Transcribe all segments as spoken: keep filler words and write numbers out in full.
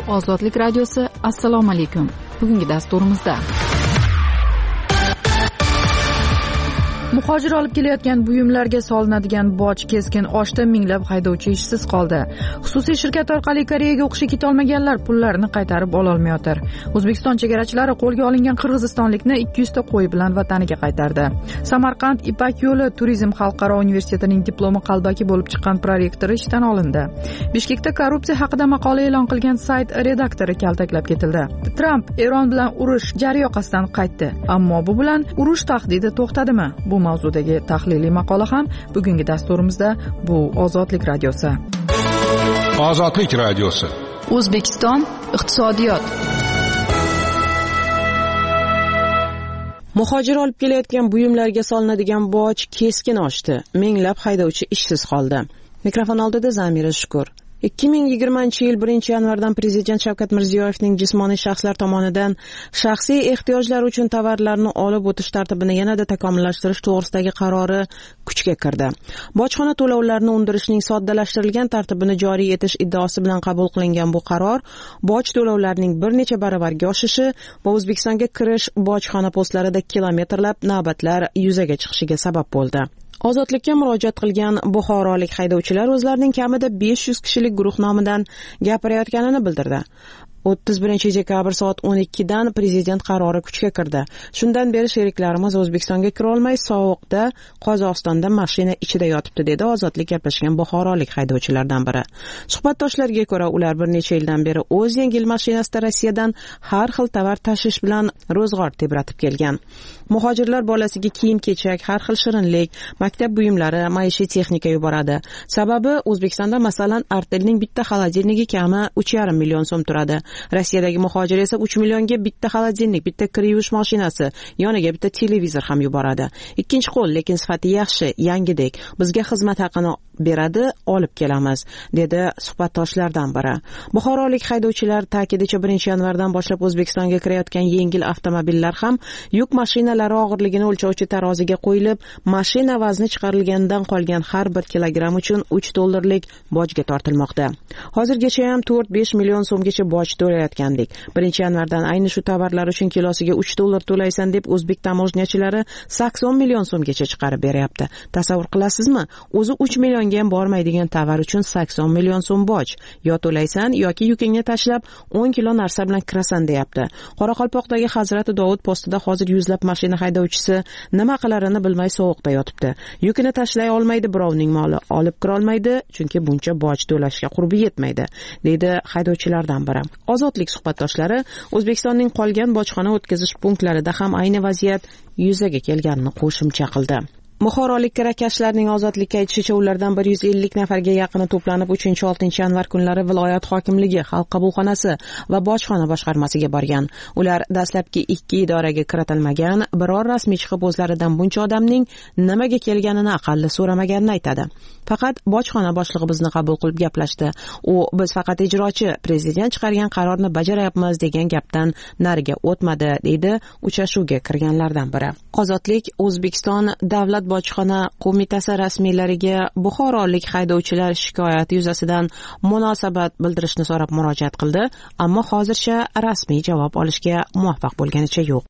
Ozodlik radiosi, assalomu alaykum. Bugungi dasturimizda muhojir olib kelayotgan buyumlarga solinadigan boj keskin oshdi, minglab haydovchi ishsiz qoldi. Xususiy shirkat orqali Koreyaga o'qishga keta olmaganlar pullarini qaytarib ola olmayotir. O'zbekiston chegarachilari qo'lga olingan qirg'izistonlikni ikki yuz ta qo'y bilan vataniga qaytardi. Samarqand Ipak yo'li turizm xalqaro universitetining diplomi qalbaki bo'lib chiqqan prorektori ishdan olindi. Bishkekda korrupsiya haqida maqola e'lon qilgan sayt redaktori kaltaklab ketildi. Tramp Eron bilan urush jaryoqasidan qaytdi. Ammo bu bilan urush tahdidi to'xtadimi? Bu mavzudagi tahliliy maqola ham bugungi dasturimizda. Bu Ozodlik radiosi. Ozodlik radiosi. O'zbekiston iqtisodiyot. Muhojir olib kelayotgan buyumlarga solinadigan boj keskin oshdi. Minglab haydovchi ishsiz qoldi. Mikrofon oldida Zamira Shukur. ikki ming yigirmanchi yil birinchi yanvardan Prezident Shavkat Mirziyoyevning jismoniy shaxslar tomonidan shaxsiy ehtiyojlar uchun tovarlarni olib o'tish tartibini yanada takomillashtirish to'g'risidagi qarori kuchga kirdi. Bojxona to'lovlarini undirishning soddalashtirilgan tartibini joriy etish iddaosi bilan qabul qilingan bu qaror boj to'lovlarining bir necha baravarga oshishi va O'zbekistonga kirish bojxona postlarida kilometrlab navbatlar yuzaga chiqishiga sabab bo'ldi. Ozodlikka murojaat qilgan buxorolik haydovchilar o'zlarining kamida besh yuz kishilik guruh nomidan gapirayotganini bildirdi. o'ttiz birinchi dekabr soat o'n ikkidan Prezident qarori kuchga kirdi. Shundan beri sheriklarimiz O'zbekistonga kira olmay sovuqda Qozog'istonda mashina ichida yotibdi, dedi ozodlik gaplashgan buxorolik haydovchilardan biri. Suhbatdoshlarga ko'ra, ular bir necha yildan beri o'z yengil mashinasida Rossiyadan har xil tovar tashish bilan ro'zg'or tebratib kelgan. Muhojirlar bolasiga kiyim-kechak, har xil shirinlik, maktab buyumlari, maishiy texnika yuboradi. Sababi O'zbekistonda masalan Artelning bitta xolodilnigi kami uch yarim million so'm turadi. Rossiyadagi muhojir esa uch millionga bitta xolodilnik, bitta kir yuvish mashinasi, yoniga bitta televizor ham yuboradi. Ikkinchi qo'l, lekin sifati yaxshi, yangidek. Bizga xizmat haqini beradi, olib kelamiz, dedi suhbatdoshlardan biri. Buxorolik haydovchilar ta'kidicha birinchi yanvardan boshlab O'zbekistonga kirayotgan yengil avtomobillar ham yuk mashinalari og'irligini o'lchovchi taroziga qo'yilib, mashina vazni chiqarilganidan qolgan har bir kilogramm uchun uch dollarlik bojga tortilmoqda. Hozirgacha ham to'rt besh million so'mgacha boj to'layotgandik. Birinchi yanvardan ayni shu tovarlar uchun kilosiga uch dollar to'laysan deb o'zbek tamojnachilari sakson million so'mgacha chiqarib beryapti. Tasavvur qilasizmi? O'zi uch million ham bormaydigan tovar uchun sakson million so'm boj. Yo to'laysan yoki yukingni tashlab o'n kilo narsa bilan kirasan, deyapti. Qoraqalpoqdagi Hazrati Dovud postida hozir yuzlab mashina haydovchisi nima qilarini bilmay sovuqda yotibdi. Yukini tashlay olmaydi, birovning moli olib kira olmaydi, chunki buncha boj to'lashga qurbi yetmaydi, deydi haydovchilardan biri. Ozodlik suhbatdoshlari O'zbekistonning qolgan bojxona o'tkazish punktlarida ham ayni vaziyat yuzaga kelganini qo'shimcha qildi. Buxorolik kirakashlarning ozodlikka aytishicha, ulardan bir yuz ellik nafarga yaqini to'planib uchinchi oltinchi yanvar kunlari viloyat hokimligi, xalq qabulxonasi va bojxona boshqarmasiga borgan. Ular dastlabki ikki idoraga kiritilmagan, biror rasmiy chiqib o'zlaridan buncha odamning nimaga kelganini aqalli so'ramaganini aytadi. Faqat bojxona boshlig'i bizni qabul qilib gaplashdi. U biz faqat ijrochi, Prezident chiqargan qarorni bajarayapmiz degan gapdan nariga o'tmadi, deydi uchrashuvga kirganlardan biri. Ozodlik O'zbekiston davlat bojxona qo'mitasi rasmiylariga buxorolik haydovchilar shikoyati yuzasidan munosabat bildirishni so'rab murojaat qildi, ammo hozircha rasmiy javob olishga muvaffaq bo'lganicha yo'q.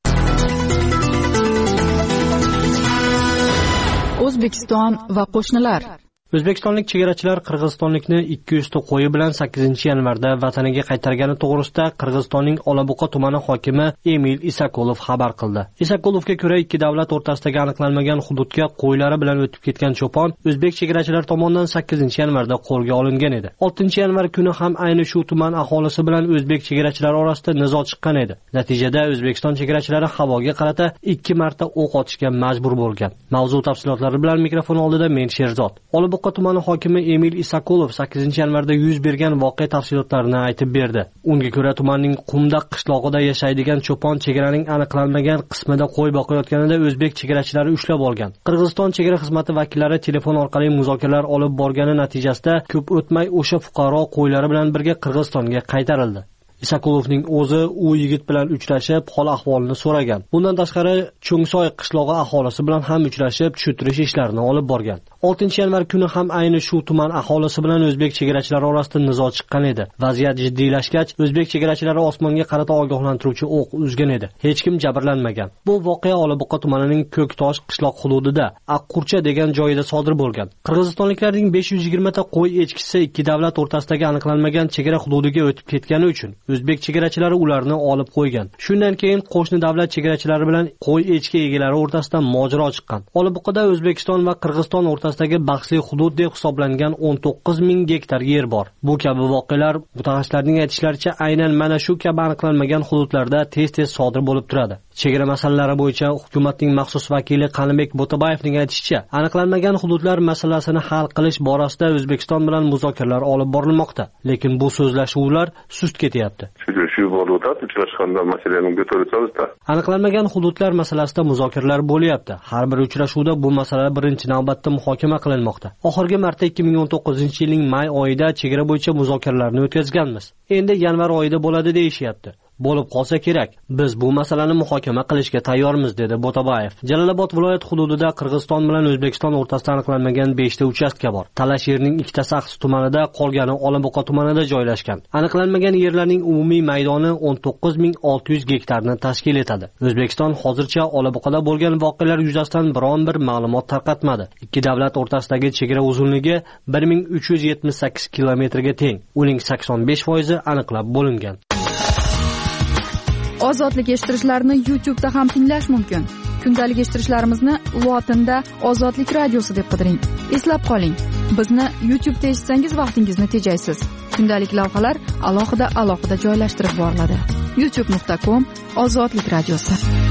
O'zbekiston va qo'shnilar. O'zbekistonlik chegarachilar qirg'izistonlikni ikki yuz ta qo'yi bilan sakkizinchi yanvarda vataniga qaytargani to'g'risida Qirg'izistonning Olabuqa tumani hokimi Emil Isakolov xabar qildi. Isakolovga ko'ra, ikki davlat o'rtasidagi aniqlanmagan hududga qo'ylari bilan o'tib ketgan cho'pon o'zbek chegarachilar tomonidan sakkizinchi yanvarda qo'lga olingan edi. oltinchi yanvar kuni ham ayni shu tuman aholisi bilan o'zbek chegarachilari orasida nizo chiqqan edi. Natijada O'zbekiston chegarachilari havoga qarata ikki marta o'q otishga majbur bo'lgan. Mavzu tafsilotlari bilan mikrofon oldida men Sherzod. Olabuqa tumani hokimi Emil Isakolov sakkizinchi yanvarda yuz bergan voqea tafsilotlarini aytib berdi. Unga ko'ra, tumanning Qumdaq qishlog'ida yashaydigan cho'pon chegaraning aniqlanmagan qismida qo'y boqayotganida o'zbek chegarachilari ushlab olgan. Qirg'iziston chegara xizmati vakillari telefon orqali muzokaralar olib borgani natijasida ko'p o'tmay o'sha fuqaro qo'ylari bilan birga Qirg'izistonga qaytarildi. Isakolovning o'zi u yigit bilan uchrashib, hol ahvolini so'ragan. Bundan tashqari, Cho'ngsoy qishlog'i aholisi bilan ham uchrashib, tushuntirish ishlarini olib borgan. oltinchi yanvar kuni ham ayni shu tuman aholisi bilan o'zbek chegarachilari orasida nizo chiqqan edi. Vaziyat jiddiylashgach, o'zbek chegarachilari osmonga qarata ogohlantiruvchi o'q uzgan edi. Hech kim jabrlanmagan. Bu voqea Olabuqa tumanining Ko'ktosh qishloq hududida Aqqurcha degan joyida sodir bo'lgan. Qirg'izistonliklarning besh yuz yigirma ta qo'y echkisi ikki davlat o'rtasidagi aniqlanmagan chegara hududiga o'tib ketgani uchun o'zbek chegarachilari ularni olib qo'ygan. Shundan keyin qo'shni davlat chegarachilari bilan qo'y echki egalari o'rtasida mojaro chiqqan. Olabuqada O'zbekiston va Qirg'iziston o'rtasidagi bahsli hudud deb hisoblangan o'n to'qqiz ming gektar yer bor. Bu kabi voqealar mutaxassislarning aytishlaricha aynan mana shu kabi aniqlanmagan hududlarda tez-tez sodir bo'lib turadi. Chegara masalalari bo'yicha hukumatning maxsus vakili Qanibek Bo'tabayevning aytishicha, aniqlanmagan hududlar masalasini hal qilish borasida O'zbekiston bilan muzokaralar olib borilmoqda, lekin bu so'zlashuvlar sust ketyapti. Aniqlanmagan hududlar masalasida muzokaralar bo'lyapti. Har bir uchrashuvda bu masala birinchi navbatda muhokama qilinmoqda. Oxirgi marta ikki ming o'n to'qqizinchi yilning may oyida chegara bo'yicha muzokaralarni o'tkazganmiz. Endi yanvar oyida bo'ladi deyishyapti. Bo'lib qolsa kerak. Biz bu masalani muhokama qilishga tayyormiz, dedi Bo'tabayev. Jalolobod viloyat hududida Qirg'iziston bilan O'zbekiston o'rtasida aniqlanmagan besh ta uchastka bor. Talash yerning ikkitasi Aqs tumanida, qolgani Olabuqa tumanida joylashgan. Aniqlanmagan yerlarning umumiy maydoni o'n to'qqiz ming olti yuz gektarni tashkil etadi. O'zbekiston hozircha Olabuqada bo'lgan voqealar yuzasidan biron bir ma'lumot tarqatmadi. Ikki davlat o'rtasidagi chegara uzunligi bir ming uch yuz yetmish sakkiz kilometrga teng. Uning sakson besh foizi aniqlab bo'lingan. Ozodlik eshittirishlarni YouTube da ham tinglash mumkin. Kundalik eshittirishlarimizni lotinda Ozodlik radiosi deb qidiring. Eslab qoling, bizni YouTube da eshitsangiz vaqtingizni tejaysiz. Kundalik lavhalar alohida alohida joylashtirib boriladi. youtube nuqta com Ozodlik radiosi.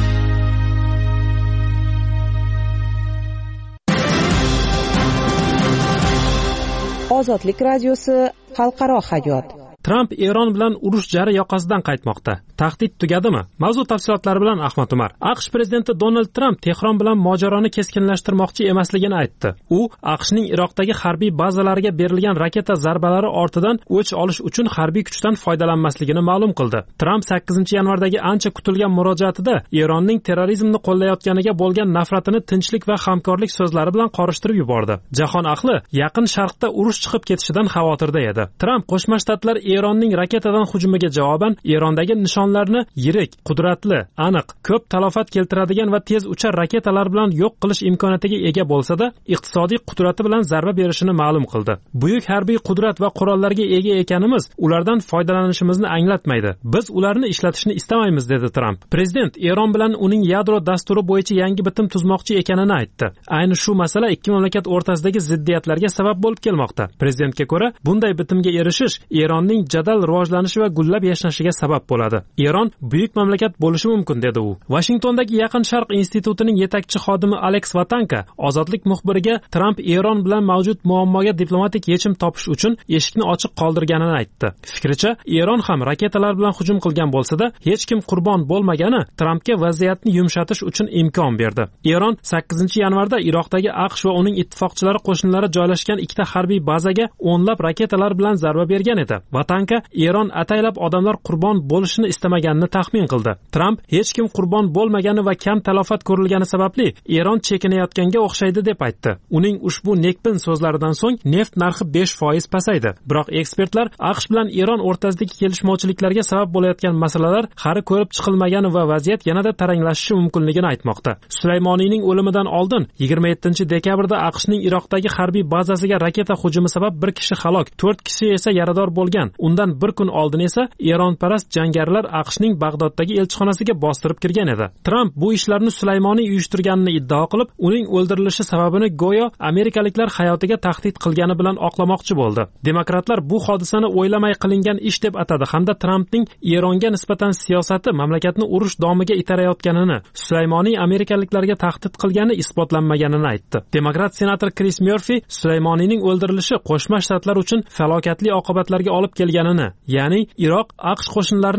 Ozodlik radiosi xalqaro hayot. Trump Eron bilan urush jari yoqasidan qaytmoqda. Tahdid tugadimi? Mavzu tafsilotlari bilan Ahmad Umar. AQSh prezidenti Donald Trump Tehron bilan mojaroni keskinlashtirmoqchi emasligini aytdi. U AQShning Iroqdagi harbiy bazalariga berilgan raketa zarbalari ortidan o'ch olish uchun harbiy kuchdan foydalanmasligini ma'lum qildi. Trump sakkizinchi yanvardagi ancha kutilgan murojaatida Eronning terrorizmni qo'llayotganiga bo'lgan nafratini tinchlik va hamkorlik so'zlari bilan qorishtirib yubordi. Jahon ahli Yaqin Sharqda urush chiqib ketishidan xavotirda edi. Trump Qo'shma Shtatlar Eronning raketadan hujumiga javoban Erondagi nishonlarni yirik, qudratli, aniq, ko'p talofat keltiradigan va tez uchar raketalar bilan yo'q qilish imkoniyatiga ega bo'lsa-da, iqtisodiy qudrati bilan zarba berishini ma'lum qildi. Buyuk harbiy qudrat va qurollarga ega ekanimiz ulardan foydalanishimizni anglatmaydi. Biz ularni ishlatishni istamaymiz, dedi Trump. Prezident Eron bilan uning yadro dasturi bo'yicha yangi bitim tuzmoqchi ekanini aytdi. Ayni shu masala ikki mamlakat o'rtasidagi ziddiyatlarga sabab bo'lib kelmoqda. Prezidentga ko'ra, bunday bitimga erishish Eronning jadal rivojlanishi va gullab yashnashiga sabab bo'ladi. Eron buyuk mamlakat bo'lishi mumkin, dedi u. Washingtondagi Yaqin Sharq institutining yetakchi xodimi Alex Vatanka Ozodlik muxbiriga Trump Eron bilan mavjud muammoga diplomatik yechim topish uchun eshikni ochiq qoldirganini aytdi. Fikricha, Eron ham raketalar bilan hujum qilgan bo'lsa-da, hech kim qurbon bo'lmagani Trumpga vaziyatni yumshatish uchun imkon berdi. Eron sakkizinchi yanvarda Iroqdagi AQSh va uning ittifoqchilari qo'shinlari joylashgan ikkita harbiy bazaga o'nlab raketalar bilan zarba bergan edi. Vatanka Eron ataylab odamlar qurbon bo'lishini istamaganini taxmin qildi. Trump hech kim qurbon bo'lmagani va kam talofat ko'rilgani sababli Eron chekinayotganga o'xshaydi deb aytdi. Uning ushbu nekbin so'zlaridan so'ng neft narxi besh foiz pasaydi. Biroq ekspertlar AQSh bilan Eron o'rtasidagi kelishmovchiliklarga sabab bo'layotgan masalalar hali ko'rib chiqilmagani va vaziyat yanada taranglashishi mumkinligini aytmoqda. Sulaymoniyning o'limidan oldin yigirma yettinchi dekabrda AQShning Iroqdagi harbiy bazasiga raketa hujumi sabab bir kishi halok, to'rt kishi esa yarador bo'lgan. Undan bir kun oldin esa Eronparast jangarilar AQShning Bag'doddagi elchixonasiga bostirib kirgan edi. Trump bu ishlarni Sulaymoniy uyushtirganini iddao qilib, uning o'ldirilishi sababini go'yo amerikaliklar hayotiga tahdid qilgani bilan oqlamoqchi bo'ldi. Demokratlar bu hodisani o'ylamay qilingan ish deb atadi hamda Trumpning Eronga nisbatan siyosati mamlakatni urush domiga itarayotganini, Sulaymoniy amerikaliklarga tahdid qilgani isbotlanmaganini aytdi. Demokrat senator Chris Murphy Sulaymoniyning o'ldirilishi Qo'shma Shtatlar uchun falokatli oqibatlarga olib kelganini, ya'ni Iroq AQSh qo'shinlarini mamlakatdan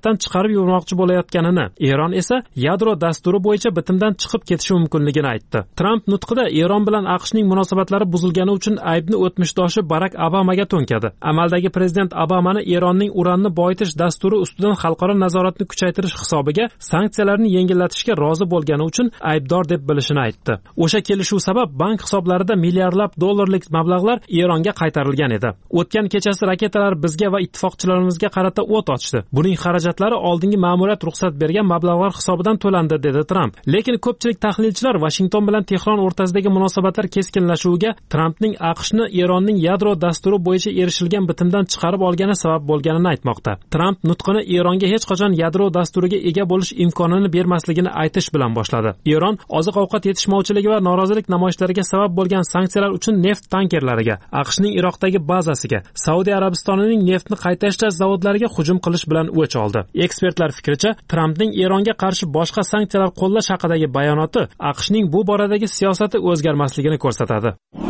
mamlakatdan chiqarib yubormoqchi bo'layotganini, Eron esa yadro dasturi bo'yicha bitimdan chiqib ketishi mumkinligini aytdi. Tramp nutqida Eron bilan AQShning munosabatlari buzilgani uchun aybni o'tmishdoshi Barak Obamaga to'nkadi. Amaldagi prezident Obamani Eronning uranni boyitish dasturi ustidan xalqaro nazoratni kuchaytirish hisobiga sanksiyalarni yengillatishga rozi bo'lgani uchun aybdor deb bilishini aytdi. O'sha kelishuv sabab bank hisoblarida milliardlab dollarlik mablag'lar Eronga qaytarilgan edi. O'tgan kechasi raketalar bizga va ittifoqchilarimizga qarata o't ochdi. Buning xarajatlari oldingi ma'muriyat ruxsat bergan mablag'lar hisobidan to'landi, dedi Tramp. Lekin ko'pchilik tahlilchilar Washington bilan Tehron o'rtasidagi munosabatlar keskinlashuviga Trampning AQShni Eronning yadro dasturi bo'yicha erishilgan bitimdan chiqarib olgani sabab bo'lganini aytmoqda. Tramp nutqini Eronga hech qachon yadro dasturiga ega bo'lish imkonini bermasligini aytish bilan boshladi. Eron oziq-ovqat yetishmovchiligi va norozilik namoyishlariga sabab bo'lgan sanksiyalar uchun neft tankerlariga, AQShning Iroqdagi bazasiga, Saudiya Arabistonining neftni qayta ishlash zavodlariga hujum qilish bilan o'ch oldi. Ekspertlar fikricha, Trampning Eronga qarshi boshqa sanksiyalar qo'llash haqidagi bayonoti AQShning bu boradagi siyosati o'zgarmasligini ko'rsatadi.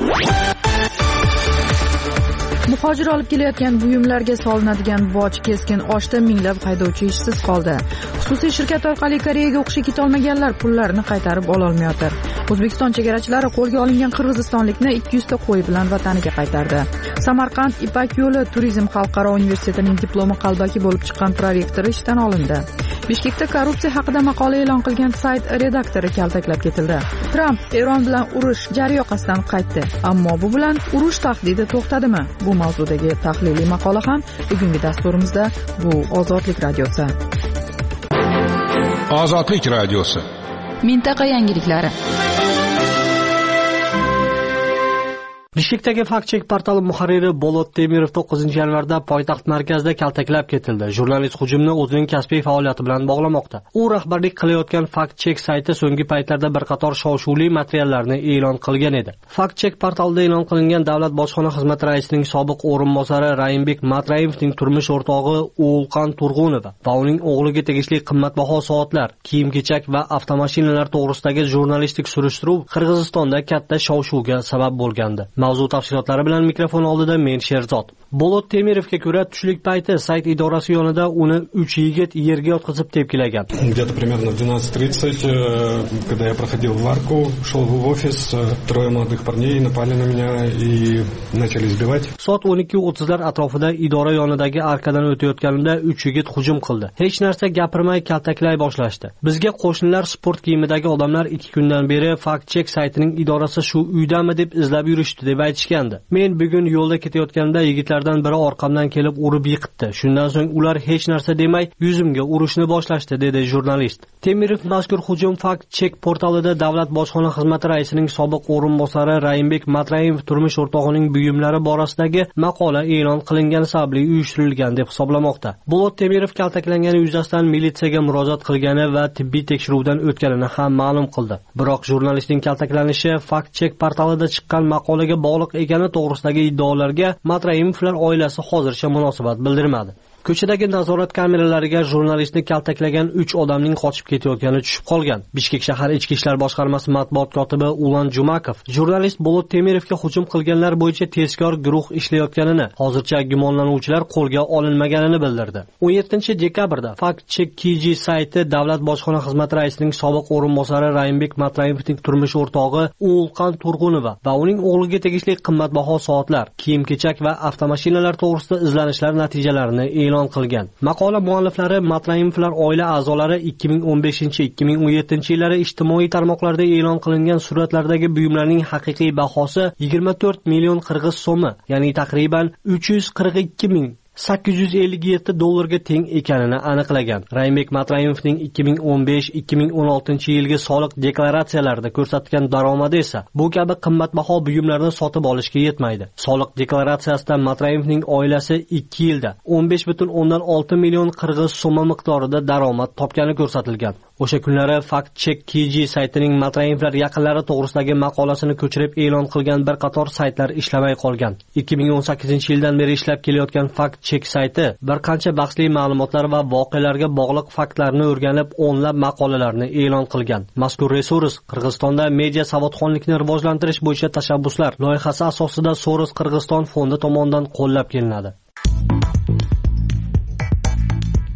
Muhojir olib kelayotgan buyumlarga solinadigan boj keskin oshdi, minglab haydovchi ishsiz qoldi. Xususiy shirkat orqali Koreyaga o'qishga ketolmaganlar pullarini qaytarib ololmayotir. O'zbekiston chegarachilari qo'lga olingan qirg'izistonlikni ikki yuz ta qo'y bilan vataniga qaytardi. Samarqand Ipak yo'li turizm xalqaro universitetining diplomi qalbaki bo'lib chiqqan prorektori ishdan olindi. Bishkekda korrupsiya haqida maqola e'lon qilgan sayt redaktori kaltaklab ketildi. Tramp Eron bilan urush jaryoqasidan qaytdi. Ammo bu bilan urush tahdidi to'xtadimi? Bu mavzudagi tahliliy maqola ham bugungi dasturimizda. Bu Ozodlik radiosi. Ozodlik radiosi. Mintaqa yangiliklari. Bishkekdagi Fact-Check portali muharriri Bolot Temirov to'qqizinchi yanvarda poytaxt markazida kaltaklab ketildi. Jurnalist hujumni o'zining kasbiy faoliyati bilan bog'lamoqda. U rahbarlik qilayotgan Fact-Check sayti so'nggi paytlarda bir qator shov-shuvli materiallarni e'lon qilgan edi. Fact-Check portalida e'lon qilingan Davlat bojxona xizmati raisining sobiq o'rinbosari Raimbek Matrayevning turmush o'rtog'i O'lqon Turg'unova va uning o'g'liga tegishli qimmatbaho soatlar, kiyim-kechak va avtomashinalar to'g'risidagi jurnalistik surishtiruv Qirg'izistonda katta shov-shuvga sabab bo'lgandi. Mavzu tafsilotlari bilan mikrofon oldida men Sherzod. Bolot Temirovga ko'ra, tushlik payti sayt idorasi yonida uni uch yigit yerga yotqizib tepkilagan. Где-то примерно в двенадцать тридцать, когда я проходил в арку, шел в офис, трое молодых парней напали на меня и начали избивать. Soat o'n ikki o'ttizlar atrofida idora yonidagi arkadan o'tayotganimda uch yigit hujum qildi. Hech narsa gapirmay kaltaklay boshlashdi. Bizga qo'shnilar sport kiyimidagi odamlar ikki kundan beri Fact-Check saytining idorasi shu uydami deb izlab yurishdi deb aytishgandi. Men bugun yo'lda ketayotganda yigitlardan biri orqamdan kelib urib yiqitdi. Shundan so'ng ular hech narsa demay yuzimga urishni boshlashdi, dedi jurnalist. Temirov mazkur hujum Fact-Check portalida Davlat bojxona xizmati raisining sobiq o'rinbosari Raimbek Matrayev turmush o'rtog'ining buyumlari borasidagi maqola e'lon qilingani sababli uyushtirilgan deb hisoblamoqda. Bolot Temirov kaltaklangani yuzasidan militsiyaga murojaat qilgani va tibbiy tekshiruvdan o'tganini ham ma'lum qildi. Biroq jurnalistning kaltaklanishi Fact-Check portalida chiqqan maqolaga bog'liq ekani to'g'risidagi iddaolarga Matrayevlar oilasi hozircha munosabat bildirmadi. Ko'chadagi nazorat kameralariga jurnalistni kaltaklagan uch odamning qochib ketayotgani tushib qolgan. Bishkek shahar ichki ishlar boshqarmasi matbuot kotibi Ulan Jumakov jurnalist Bolot Temirovga hujum qilganlar bo'yicha tezkor guruh ishlayotganini, hozircha gumonlanuvchilar qo'lga olinmaganini bildirdi. o'n yettinchi dekabrda Fact-Check K G sayti Davlat bojxona xizmati raisining sobiq o'rinbosari Raimbek Matrayevning turmush o'rtog'i O'lqon Turg'unova va uning o'g'liga tegishli qimmatbaho soatlar, kiyim-kechak va avtomashinalar to'g'risida izlanishlar natijalarini e'lon qilgan. Maqola mualliflari Matrayevlar oila a'zolari ikki ming o'n beshinchi ikki ming o'n yettinchi yillari ijtimoiy tarmoqlarda e'lon qilingan suratlardagi buyumlarning haqiqiy bahosi yigirma to'rt million qirg'iz so'mi, ya'ni taxminan uch yuz qirq ikki ming sakkiz yuz ellik yetti dollarga teng ekanini aniqlagan. Raimbek Matrayevning ikki ming o'n besh ikki ming o'n oltinchi yilgi soliq deklaratsiyalarida ko'rsatgan daromadi esa bu kabi qimmatbaho buyumlarni sotib olishga yetmaydi. Soliq deklaratsiyasida Matrayevning oilasi ikki yilda o'n besh butun o'ndan olti million qirg'iz so'mi miqdorida daromad topgani ko'rsatilgan. O'sha kunlari Fact-Check K G saytining Matrayevlar yaqinlari to'g'risidagi maqolasini ko'chirib e'lon qilgan bir qator saytlar ishlamay qolgan. ikki ming o'n sakkizinchi yildan beri ishlab kelayotgan Fact-Check sayti bir qancha bahsli ma'lumotlar va voqealarga bog'liq faktlarni o'rganib, o'nlab maqolalarni e'lon qilgan. Mazkur resurs Qirg'izistonda media savodxonlikni rivojlantirish bo'yicha tashabbuslar loyihasi asosida Soros Qirg'iziston fondi tomonidan qo'llab kelinadi.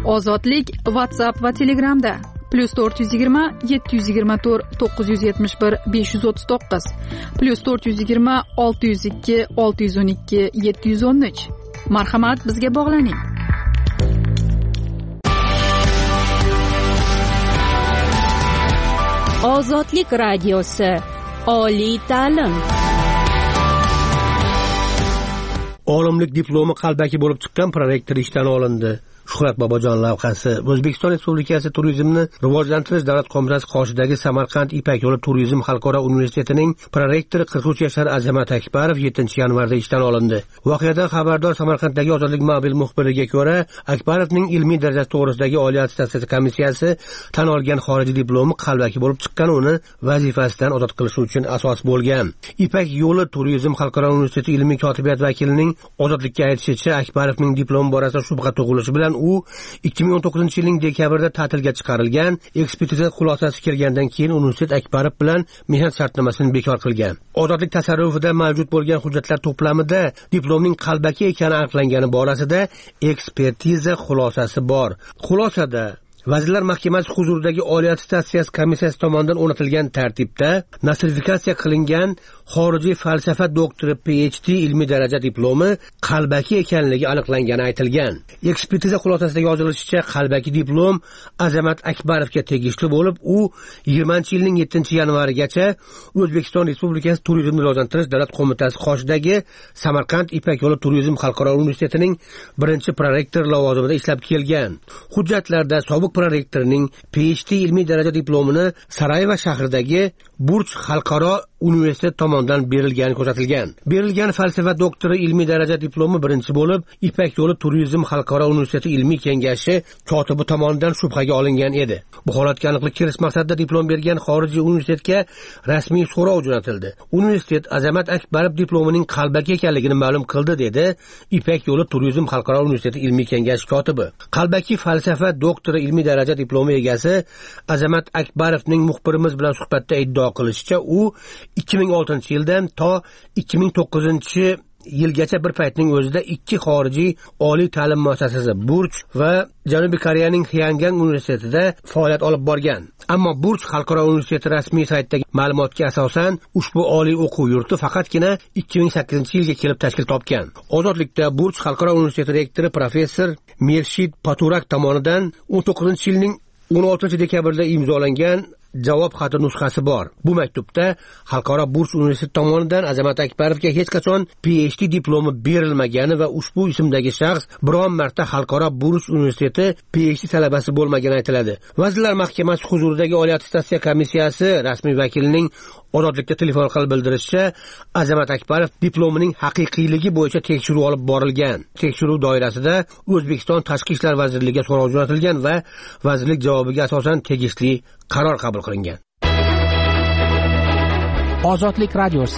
Ozodlik WhatsApp va Telegramda plus to'rt yuz yigirma yetti yuz yigirma to'rt to'qqiz yuz yetmish bir besh yuz o'ttiz to'qqiz plus to'rt yuz yigirma olti yuz ikki olti yuz o'n ikki yetti yuz o'n uch. Marhamat, bizga bog'laning. Ozodlik radiosi. Oliy ta'lim. Olimlik diplomi qalbaki bo'lib chiqqan prorektor ishdan olindi. Shuhrat Bobojon lavhasi. O'zbekiston Respublikasi Turizmni rivojlantirish davlat qo'mitasi qoshidagi Samarqand Ipak yo'li turizm xalqaro universitetining prorektori qirq uch yashar Azamat Akbarov yettinchi yanvarda ishdan olindi. Voqeadan xabardor Samarqanddagi Ozodlik mobil muxbiriga ko'ra, Akbarovning ilmiy darajasi to'g'risidagi oliy attestatsiya komissiyasi tan olgan xorijiy diplomi qalbaki bo'lib chiqqan uni vazifasidan ozod qilish uchun asos bo'lgan. Ipak yo'li turizm xalqaro universiteti ilmiy kotibiyat vakilining ozodlikka aytishicha, Akbarovning diplomi borasida shubha tug'ilishi bilan u ikki ming o'n to'qqizinchi yilning dekabrida ta'tilga chiqarilgan. Ekspertiza xulosasi kelgandan keyin universitet Akbarov bilan mehnat shartnomasini bekor qilgan. Ozodlik tasarrufida mavjud bo'lgan hujjatlar to'plamida diplomning qalbaki ekani aniqlangani borasida ekspertiza xulosasi bor. Xulosada Vazirlar Mahkamasi huzuridagi oliy attestatsiya komissiyasi tomonidan o'rnatilgan tartibda nostrifikatsiya qilingan xorijiy falsafa doktori P H D ilmiy daraja diplomi qalbaki ekanligi aniqlangani aytilgan. Ekspertiza xulosasida yozilishicha, qalbaki diplom Azamat Akbarovga tegishli bo'lib, u yigirmanchi yilning yettinchi yanvarigacha O'zbekiston Respublikasi Turizmni rivojlantirish davlat qo'mitasi qoshidagi Samarqand Ipak yo'li turizm xalqaro universitetining birinchi prorektori lavozimida ishlab kelgan. Hujjatlarda sobiq prorektorning P H D ilmiy daraja diplomini Sarajevo shahridagi Burj xalqaro universitet tomonidan berilgani ko'rsatilgan. Berilgan falsafa doktori ilmiy daraja diplomi birinchi bo'lib, Ipak yo'li turizm xalqaro universiteti ilmiy kengashi kotibi tomonidan shubhaga olingan edi. Bu holatga aniqlik kiritish maqsadida diplom bergan xorijiy universitetga rasmiy so'rov jo'natildi. Universitet Azamat Akbarov diplomining qalbaki ekanligini ma'lum qildi, dedi Ipak yo'li turizm xalqaro universiteti ilmiy kengashi kotibi. Qalbaki falsafa doktori ilmiy daraja diplomi egasi Azamat Akbarovning muxbirimiz bilan suhbatda iddao qilishicha, u ikki ming oltinchi yildan to ikki ming to'qqizinchi yilgacha bir paytning o'zida ikki xorijiy oliy ta'lim muassasasi Burj va Janubiy Koreyaning Hyangang universitetida faoliyat olib borgan. Ammo Burj xalqaro universiteti rasmiy saytidagi ma'lumotga asosan ushbu oliy o'quv yurti faqatgina ikki ming sakkizinchi yilga kelib tashkil topgan. Ozodlikda Burj xalqaro universiteti rektori professor Mershid Paturak tomonidan o'n to'qqizinchi yilning o'n oltinchi dekabrda imzolangan javob xati nusxasi bor. Bu maktubda xalqaro Burj universiteti tomonidan Azamat Akbarovga hech qachon P H D diplomi berilmagani va ushbu ismdagi shaxs biron marta xalqaro Burj universiteti P H D talabasi bo'lmagani aytiladi. Vazirlar Mahkamasi huzuridagi oliy attestatsiya komissiyasi rasmiy vakilining Ozodlikda telefon orqali bildirishicha, Azamat Akbarov diplomining haqiqiyligi bo'yicha tekshiruv olib borilgan. Tekshiruv doirasida O'zbekiston Tashqi ishlar vazirligiga so'rov jo'natilgan va vazirlik javobiga asosan tegishli qaror qabul qilingan. Ozodlik radiosi.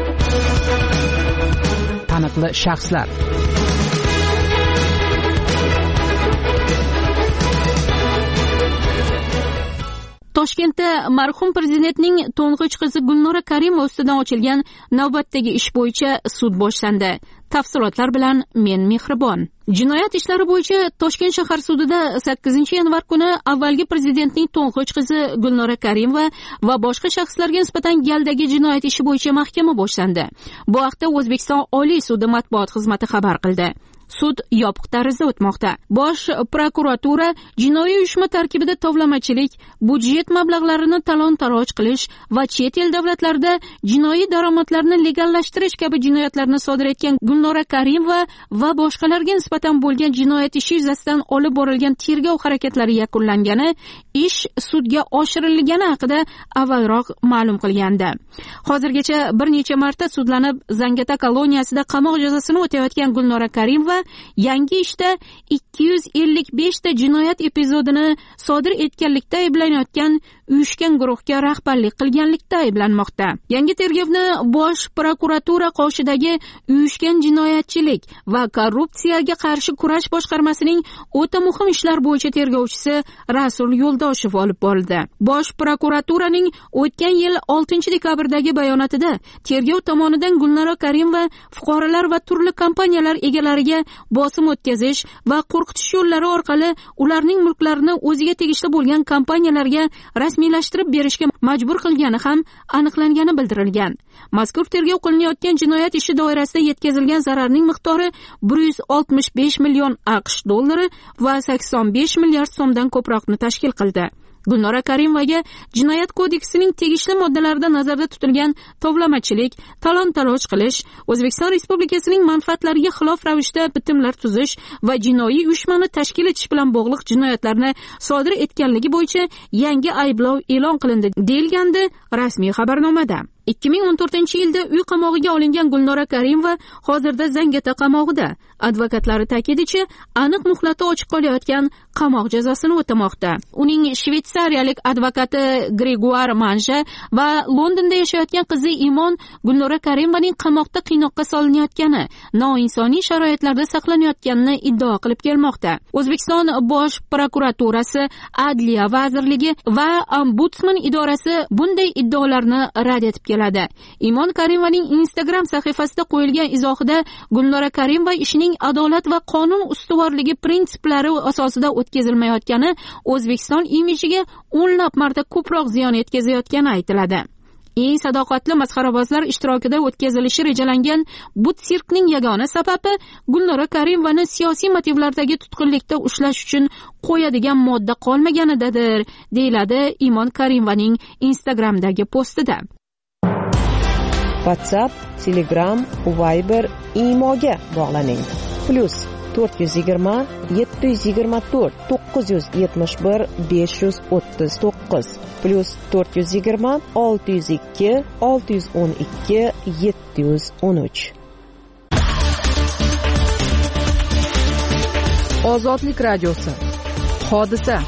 Taniqli shaxslar. Toshkentda marhum prezidentning to'ng'ich qizi Gulnora Karimova ustidan ochilgan navbatdagi ish bo'yicha sud boshlandi. Tafsilotlar bilan men Mehribon. Jinoyat ishlari bo'yicha Toshkent shahar sudida sakkizinchi yanvar kuni avvalgi prezidentning to'ng'ich qizi Gulnora Karimova va boshqa shaxslarga nisbatan galdagi jinoyat ishi bo'yicha mahkama boshlandi. Bu haqda O'zbekiston Oliy sudi matbuot xizmati xabar qildi. Sud yopiq tarzda o'tmoqda. Bosh prokuratura jinoiy uyushma tarkibida tovlamachilik, budjet mablag'larini talon-taroj qilish va chet el davlatlarida jinoiy daromadlarni legallashtirish kabi jinoyatlarni sodir etgan Gulnora Karimova va boshqalarga nisbatan bo'lgan jinoyat ishi yuzasidan olib borilgan tergov harakatlari yakunlangani, ish sudga oshirilgani haqida avvalroq ma'lum qilgandi. Hozirgacha bir necha marta sudlanib, Zangata koloniyasida qamoq jazosini o'tayotgan Gulnora Karimova yangi ishda ikki yuz ellik besh ta jinoyat epizodini sodir etganlikda ayblanayotgan uyushgan guruhga rahbarlik qilganlikda ayblanmoqda. Yangi tergovni Bosh prokuratura qoshidagi uyushgan jinoyatchilik va korrupsiyaga qarshi kurash boshqarmasining o'ta muhim ishlar bo'yicha tergovchisi Rasul Yo'ldoshev olib borildi. Bosh prokuraturaning o'tgan yil oltinchi dekabrdagi bayonotida tergov tomonidan Gulnora Karimova fuqarolar va turli kompaniyalar egalariga bosim o'tkazish va qo'rqitish yo'llari orqali ularning mulklarini o'ziga tegishli bo'lgan kompaniyalarga rasmiylashtirib berishga majbur qilgani ham aniqlangani bildirilgan. Mazkur tergov qilinayotgan jinoyat ishi doirasida yetkazilgan zararning miqdori bir yuz oltmish besh million AQSh dollari va sakson besh milliard so'mdan ko'proqni tashkil qildi. Gulnora Karimovaga Jinoyat kodeksining tegishli moddalarida nazarda tutilgan tovlamachilik, talon-taroj qilish, O'zbekiston Respublikasining manfaatlariga xilof ravishda bitimlar tuzish va jinoiy uyushmani tashkil etish bilan bog'liq jinoyatlarni sodir etganligi bo'yicha yangi ayblov e'lon qilindi, deyilgandi rasmiy xabarnomada. ikki ming o'n to'rtinchi yilda uy qamog'iga olingan Gulnora Karimova hozirda Zangata qamog'ida. Advokatlari ta'kidicha, aniq muhlati ochiq qolayotgan qamoq jazosini o'tamoqda. Uning shvetsariyalik advokati Gregoire Manja va Londonda yashayotgan qizi Imon Gulnora Karimovaning qamoqda qiynoqqa solinayotgani, noinsoniy sharoitlarda saqlanayotganini iddao qilib kelmoqda. O'zbekiston Bosh prokuraturasi, Adliya vazirligi va Ombudsman idorasi bunday iddaolarni rad etib keladi. Imon Karimovaning Instagram sahifasida qo'yilgan izohida Gulnora Karimova ishining adolat va qonun ustuvorligi prinsiplari asosida o'tkazilmayotgani O'zbekiston imijiga o'nlab marta ko'proq ziyon yetkazayotgani aytiladi. Eng sadoqatli masxarabozlar ishtirokida o'tkazilishi rejalangan bu sirkning yagona sababi Gulnora Karimovani siyosiy motivlardagi tutqunlikda ushlash uchun qo'yadigan modda qolmaganidadir, deyiladi Imon Karimovaning Instagramdagi postida. WhatsApp, Telegram, Viber, Imoga bog'laning. Plus to'rt yuz yigirma yetti yuz yigirma to'rt to'qqiz yuz yetmish bir besh yuz o'ttiz to'qqiz plus to'rt yuz yigirma olti yuz ikki olti yuz o'n ikki yetti yuz o'n uch. Ozodlik radiosi. Hodisa.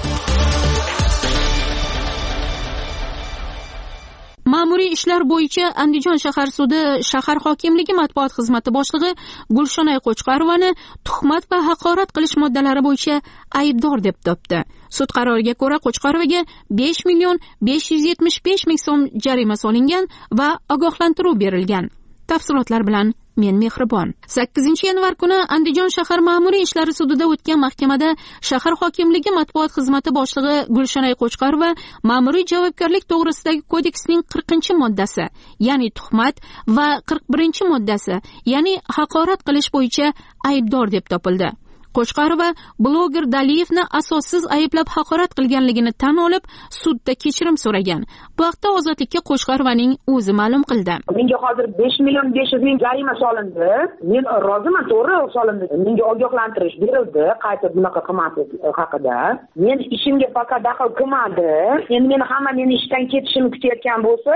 Ma'muriy ishlar bo'yicha Andijon shahar sudi shahar hokimligi matbuot xizmati boshlig'i Gulshonay Qo'chqarovani tuhmat va haqorat qilish moddalari bo'yicha aybdor deb topdi. Sud qaroriga ko'ra Qo'chqarovaga besh million besh yuz yetmish besh ming so'm jarima solingan va ogohlantiruv berilgan. Tafsilotlar bilan men Mehribon. sakkizinchi yanvar kuni Andijon shahar ma'muriy ishlari sudida o'tgan mahkamada shahar hokimligi matbuot xizmati boshlig'i Gulshonay Qo'chqarova ma'muriy javobgarlik to'g'risidagi kodeksning qirqinchi moddasi, ya'ni tuhmat va qirq birinchi moddasi, ya'ni haqorat qilish bo'yicha aybdor deb topildi. Qo'chqarova bloger Daliyevni asossiz ayblab haqorat qilganligini tan olib, sudda kechirim so'ragan. Bu haqda Ozodlikka Qo'chqarovaning o'zi ma'lum qildi. Menga hozir besh million besh yuz ming jarima solindi. Men roziman, to'g'ri solindi. Menga ogohlantirish berildi, qayta bunaqa qilmaslik haqida. Men ishimga faqat daxl qilmadi. Endi meni hamma meni ishdan ketishimni kutayotgan bo'lsa,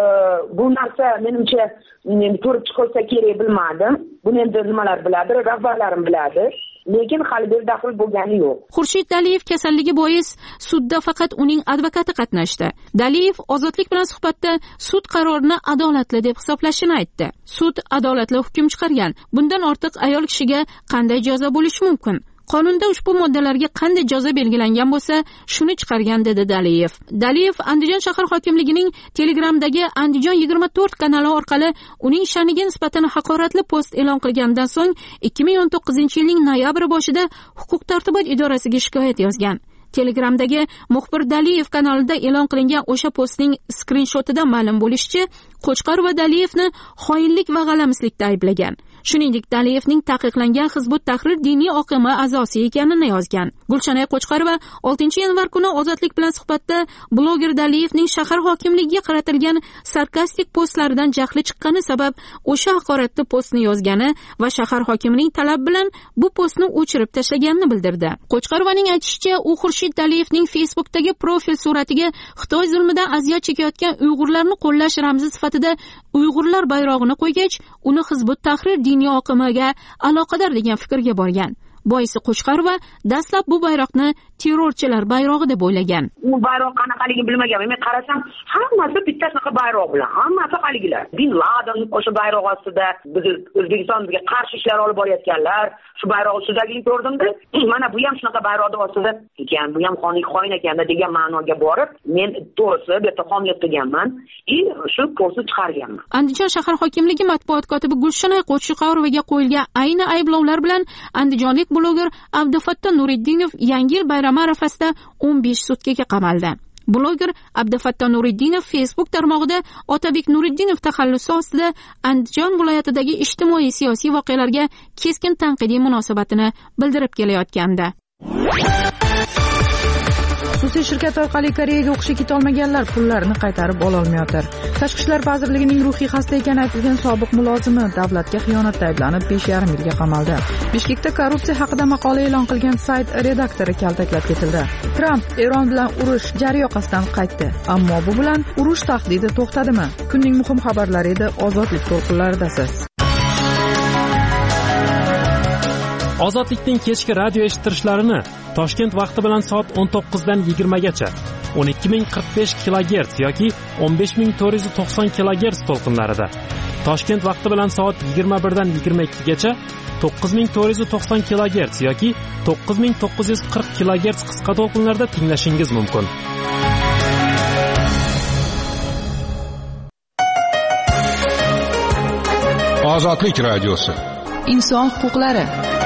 bu narsa menimcha men ko'rib chiqilsa kerak bilmadim. Buni endi nimalar biladi, rahbarlarim biladi. Lekin hali bir daxl bo'lgani yo'q. Xurshid Daliyev kasalligi bois sudda faqat uning advokati qatnashdi. Daliyev Ozodlik bilan suhbatda sud qarorini adolatli deb hisoblashini aytdi. Sud adolatli hukm chiqargan. Bundan ortiq ayol kishiga qanday jazo bo'lishi mumkin? Qonunda ushbu moddalarga qanday jazo belgilangan bo'lsa, shuni chiqargan, dedi Daliyev. Daliyev Andijon shahar hokimligining Telegramdagi Andijon yigirma to'rt kanali orqali uning sha'niga nisbatan haqoratli post e'lon qilgandan so'ng ikki ming o'n to'qqizinchi yilning noyabr boshida huquq-tartibot idorasiga shikoyat yozgan. Telegramdagi muxbir Daliyev kanalida e'lon qilingan o'sha postning skrinshotida ma'lum bo'lishicha, Qo'chqarova Daliyevni xoinlik va g'alamislikda ayblagan. Shuningdek, Daliyevning taqiqlangan Hizbut Tahrir diniy oqimi a'zosi ekanini yozgan. Gulshonay Qo'chqarova oltinchi yanvar kuni Ozodlik bilan suhbatda bloger Daliyevning shahar hokimligiga qaratilgan sarkastik postlaridan jahli chiqqani sabab o'sha haqoratli postni yozgani va shahar hokimining talab bilan bu postni o'chirib tashlaganini bildirdi. Qo'chqarovaning aytishicha, u Xurshid Daliyevning Facebookdagi profil suratiga Xitoy zulmidan aziyat chekayotgan Uyg'urlarni qo'llash ramzi sifatida Uyg'urlar bayrog'ini qo'ygach, uni Hizbut Tahrir diniy oqimiga aloqador degan fikrga borgan. boisi Qo'chqorova dastlab bu bayroqni terrorchilar bayrog'i deb o'ylagan. U bayroq qanaqaligini bilmaganman. Men qarasam, hammasi bitta sanaqa bayroq bilan, hammasi haligilar. Bin Laden o'sha bayroq ostida biz O'zbekistonga qarshi ishlar olib borayotganlar, shu bayroq ustidagini ko'rdimda, mana bu ham shunaqa bayroqning ostida ekan, bu ham xonlik xoin ekanda degan ma'noga borib, men to'g'risi bu yerda xonlik qilganman, и shu kursni chiqarganman. Andijon shahar hokimligi matbuot kotibi Gulshanay Qo'chqorovaga qo'yilgan ayni ayblovlar bilan andijonlik bloger Abdufatto Nuriddinov Yangi yil bayrami arafasida o'n besh sutkaga qamaldi. Bloger Abdufatto Nuriddinov Facebook tarmog'ida Otabek Nuriddinov taxallusi ostida Andijon viloyatidagi ijtimoiy siyosiy voqealarga keskin tanqidiy munosabatini bildirib kelayotgandi. Xususiy shirkat orqali Koreyaga o'qishga keta olmaganlar pullarini qaytarib ololmayotir. Tashqi ishlar vazirligining ruhiy xasta ekani aytilgan sobiq mulozimi davlatga xiyonatda ayblanib besh yarim yilga qamaldi. Bishkekda korrupsiya haqida maqola e'lon qilgan sayt redaktori kaltaklab ketildi. Tramp Eron bilan urush jaryoqasidan qaytdi. Ammo bu bilan urush tahdidi to'xtadimi? Kunning muhim xabarlari edi, ozodlik to'lqinlaridasiz. Ozodlikning kechki radio eshittirishlarini Toshkent vaqti bilan soat o'n to'qqiz dan yigirma gacha o'n ikki ming qirq besh kilogerts yoki o'n besh ming to'rt yuz to'qson kilogerts to'lqinlarida, Toshkent vaqti bilan soat yigirma bir dan yigirma ikki gacha to'qqiz ming to'rt yuz to'qson kilogerts yoki to'qqiz ming to'qqiz yuz qirq kilogerts qisqa to'lqinlarda tinglashingiz mumkin. Ozodlik radiosi. Inson huquqlari.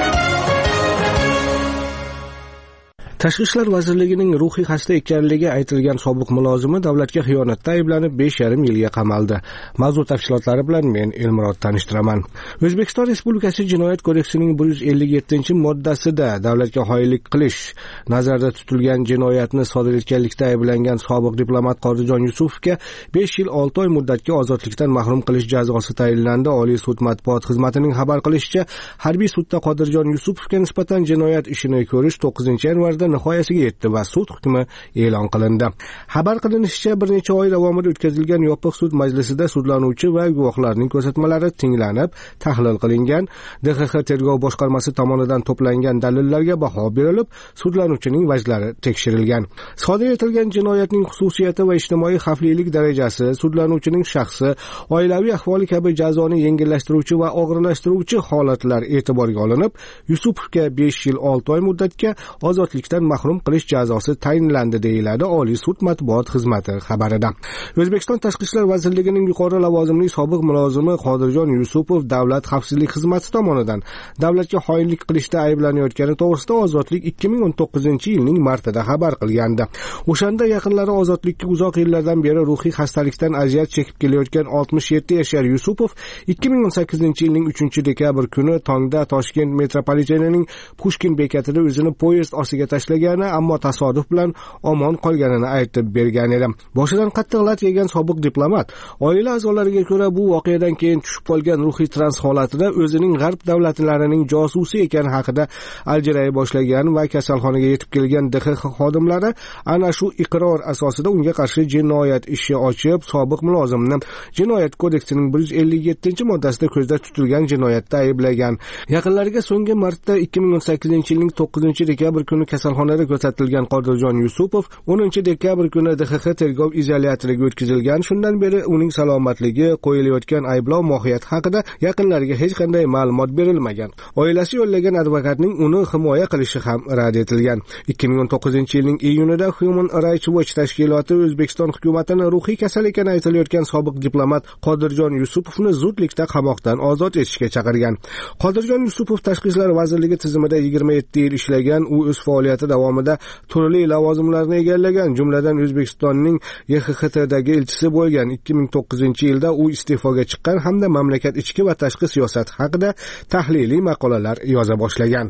Tashqi ishlar vazirligining ruhiy xasta ekanligi aytilgan sobiq mulozimi davlatga xiyonatda ayblanib besh yarim yilga qamaldi. Mavzu tafsilotlari bilan men Elmurod tanishtiraman. O'zbekiston Respublikasi Jinoyat kodeksining bir yuz ellik yettinchi moddasida davlatga xoinlik qilish nazarda tutilgan jinoyatni sodir etganlikda ayblangan sobiq diplomat Qodirjon Yusufovga besh yil olti oy muddatga ozodlikdan mahrum qilish jazosi tayinlandi. Oliy sud matbuot xizmatining xabar qilishicha, harbiy sudda Qodirjon Yusufovga nisbatan jinoyat ishini ko'rish to'qqizinchi yanvarda nihoyasiga yetdi va sud hukmi e'lon qilindi. Xabar qilinishicha, bir necha oy davomida o'tkazilgan yopiq sud majlisida sudlanuvchi va guvohlarning ko'rsatmalari tinglanib, tahlil qilingan. D X X tergov boshqarmasi tomonidan to'plangan dalillarga baho berilib, sudlanuvchining vajlari tekshirilgan. Sodir etilgan jinoyatning xususiyati va ijtimoiy xavflilik darajasi, sudlanuvchining shaxsi, oilaviy ahvoli kabi jazoni yengillashtiruvchi va og'irlashtiruvchi holatlar e'tiborga olinib, Yusupovga besh yil olti oy muddatga ozodlikdan mahrum qilish jazosi tayinlandi, deyiladi Oliy sud matbuot xizmati xabarida. O'zbekiston Tashqi ishlar vazirligining yuqori lavozimli sobiq mulozimi Qodirjon Yusupov davlat xavfsizlik xizmati tomonidan davlatga xoinlik qilishda ayblanayotgani to'g'risida ozodlik ikki ming o'n to'qqizinchi yilning martida xabar qilgandi. O'shanda yaqinlari ozodlikka uzoq yillardan beri ruhiy xastalikdan aziyat chekib kelayotgan oltmish yetti yashar Yusupov ikki ming o'n sakkizinchi yilning uchinchi dekabr kuni tongda Toshkent metropolitenining Pushkin bekatida o'zini poyezd ostiga tashlagani, ammo tasodif bilan omon qolganini aytib bergan edi. Boshidan qattiq lat yegan sobiq diplomat oila a'zolariga ko'ra bu voqeadan keyin tushib qolgan ruhiy trans holatida o'zining g'arb davlatlarining josusi ekani haqida aljiray boshlagan va kasalxonaga yetib kelgan D X X xodimlari ana shu iqror asosida unga qarshi jinoyat ishi ochib, sobiq mulozimni Jinoyat kodeksining bir yuz ellik yettinchi moddasida ko'zda tutilgan jinoyatda ayblagan. Yaqinlariga so'nggi marta ikki ming o'n sakkizinchi yilning to'qqizinchi dekabr kuni kasalxonada ko'rsatilgan Qodirjon Yusupov o'ninchi dekabr kuni D X X tergov izolyatoriga o'tkazilgan. Shundan beri uning salomatligi, qo'yilayotgan ayblov mohiyati haqida yaqinlariga hech qanday ma'lumot berilmagan. Oilasi yo'llagan advokatning uni himoya qilishi ham rad etilgan. ikki ming o'n to'qqizinchi yilning iyunida Human Rights Watch tashkiloti O'zbekiston hukumatini ruhiy kasal ekani aytilayotgan sobiq diplomat Qodirjon Yusupovni zudlikda qamoqdan ozod etishga chaqirgan. Qodirjon Yusupov Tashqi ishlar vazirligi tizimida yigirma yetti yil ishlagan. U o'z faoliyati davomida turli lavozimlarni egallagan, jumladan O'zbekistonning Y X X Tdagi elchisi bo'lgan. ikki ming to'qqizinchi yilda u iste'foga chiqqan hamda mamlakat ichki va tashqi siyosati haqida tahliliy maqolalar yoza boshlagan.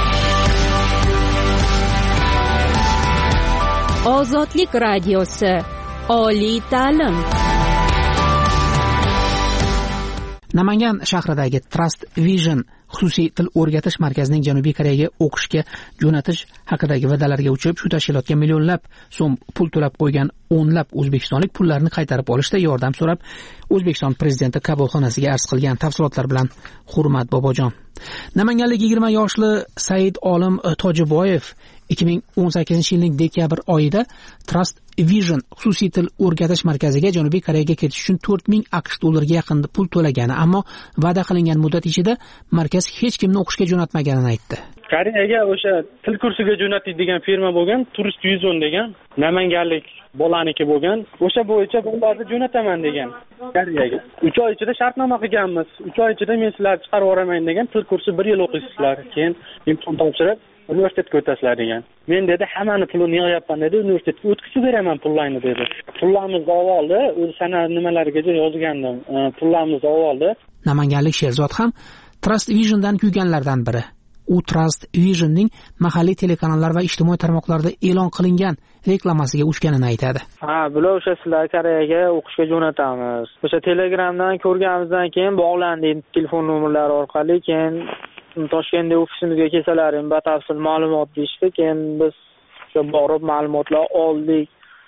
Ozodlik radiosi. Oliy ta'lim. Namangan shahridagi Trust Vision xususiy til o'rgatish markazining Janubiy Koreyaga o'qishga jo'natish haqidagi va'dalarga uchib, shu tashkilotga millionlab so'm pul to'lab qo'ygan o'nlab o'zbekistonlik pullarni qaytarib olishda yordam so'rab, O'zbekiston prezidenti qabulxonasiga arz qilgan. Tafsilotlar bilan Hurmat Bobojon. Namanganlik yigirma yoshli Said Olim Tojiboyev ikki ming o'n sakkizinchi yilning dekabr oyida Trust Vision xususiy til o'rgatish markaziga Janubiy Koreyaga ketish uchun to'rt ming AQSh dollariga yaqin pul to'lagani, ammo va'da qilingan muddat ichida markaz hech kimni o'qishga jo'natmaganini aytdi. Koreyaga o'sha til kursiga jo'natadigan firma bo'lgan Turist Vision degan, namanganlik bolaniki bo'lgan, o'sha bo'yicha bolalarni jo'nataman degan Koreyaga. uch oy ichida shartnoma qilganmiz. uch oy ichida men sizlarni chiqarib yuboraman degan, til kursi bir yil o'qiysizlar, keyin imtihon topshirib universitetga o'tasizlar degan. Men dedi, hammani pulini yig'yapman dedi, universitetga o'tkazib beraman pullarni dedi. Pullarimizni olib oldi, o'zi sanad nimalargacha yozgandim. Pullarimizni olib oldi. Namanganlik Sherzod ham Trust Vision'dan kuyganlardan biri. U Trust Vision'ning mahalliy telekanallar va ijtimoiy tarmoqlarda e'lon qilingan reklamasiga uchganini aytadi. Ha, bular o'sha sizlar Koreyaga o'qishga jo'natamiz. O'sha Telegramdan ko'rganimizdan keyin bog'landik telefon nomerlari orqali, keyin Toshkentda ofisimizga kelsalaring batafsil ma'lumot deyishdi. Keyin biz o'sha borib ma'lumotlar oldik.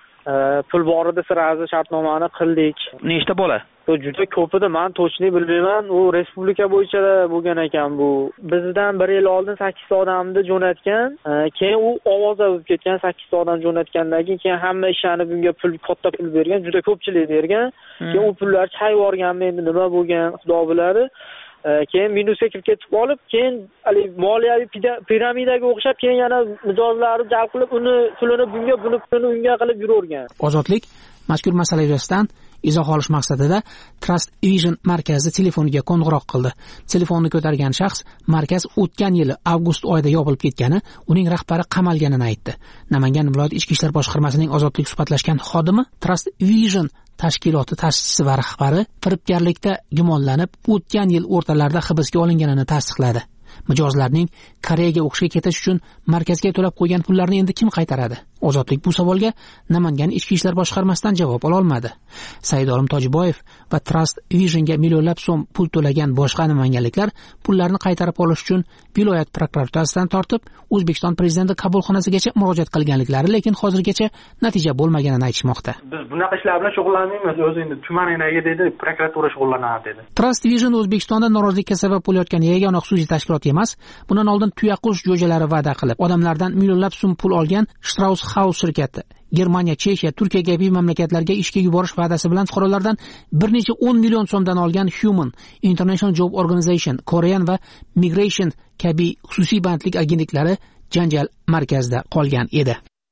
Pul bor edi, sirazi shartnomani qildik. Nechta bola? Juda ko'p edi, men to'chni bilmayman. U respublika bo'yicha bo'lgan ekan bu. Bizdan bir yil oldin sakkizta odamni jo'natgan, keyin u ovozda bo'lib ketgan, sakkizta odam jo'natgandan keyin keyin hamma ishlanib unga pul, katta pul bergan, juda ko'pchilik bergan. Keyin u pullar chayib yuborganmi, endi nima bo'lgan, Xudo biladi. Keyin minusga kirib ketib qolib, keyin moliyaviy piramidaga o'xshab, keyin yana mijozlarni jalb qilib, uni pulini bunga, buni pulini unga qilib yuravergan. Ozodlik mazkur masala yuzasidan izoh olish maqsadida Trust Vision markazi telefoniga qo'ng'iroq qildi. Telefonni ko'targan shaxs markaz o'tgan yili avgust oyida yopilib ketgani, uning rahbari qamalganini aytdi. Namangan viloyat ichki ishlar boshqarmasining Ozodlik suhbatlashgan xodimi Trust Vision tashkiloti ta'sischisi va rahbari firibgarlikda gumonlanib, o'tgan yil o'rtalarida hibsga olinganini tasdiqladi. Mijozlarning Koreyaga o'qishga ketish uchun markazga to'lab qo'ygan pullarni endi kim qaytaradi? Ozodlik bu savolga Namangan ichki ishlar boshqarmasidan javob ola olmadi. Said Olim Tojiboyev va Trust Vision'ga millionlab so'm pul to'lagan boshqa namanganliklar pullarni qaytarib olish uchun viloyat prokuraturasidan tortib O'zbekiston prezidenti qabulxonasigacha murojaat qilganliklari, lekin hozirgacha natija bo'lmaganini aytishmoqda. Biz bunaqa ishlar bilan shug'ullanmaymiz, o'zi endi tumanidagi dedi, prokuratura shug'ullanadi dedi. Trust Vision O'zbekistonda norozilikka sabab bo'layotgan yagona xususiy tashkilot emas. Bundan oldin tuyaqush jo'jalari va'da qilib, odamlardan millionlab so'm pul olgan Strauss House shirkati Germaniya, Chexiya, Turkiya kabi mamlakatlarga ishga yuborish va'dasi bilan fuqarolardan bir necha o'n million so'mdan olgan Human, International Job Organization, Korean va Migration kabi xususiy bandlik agentliklari janjal markazida qolgan edi.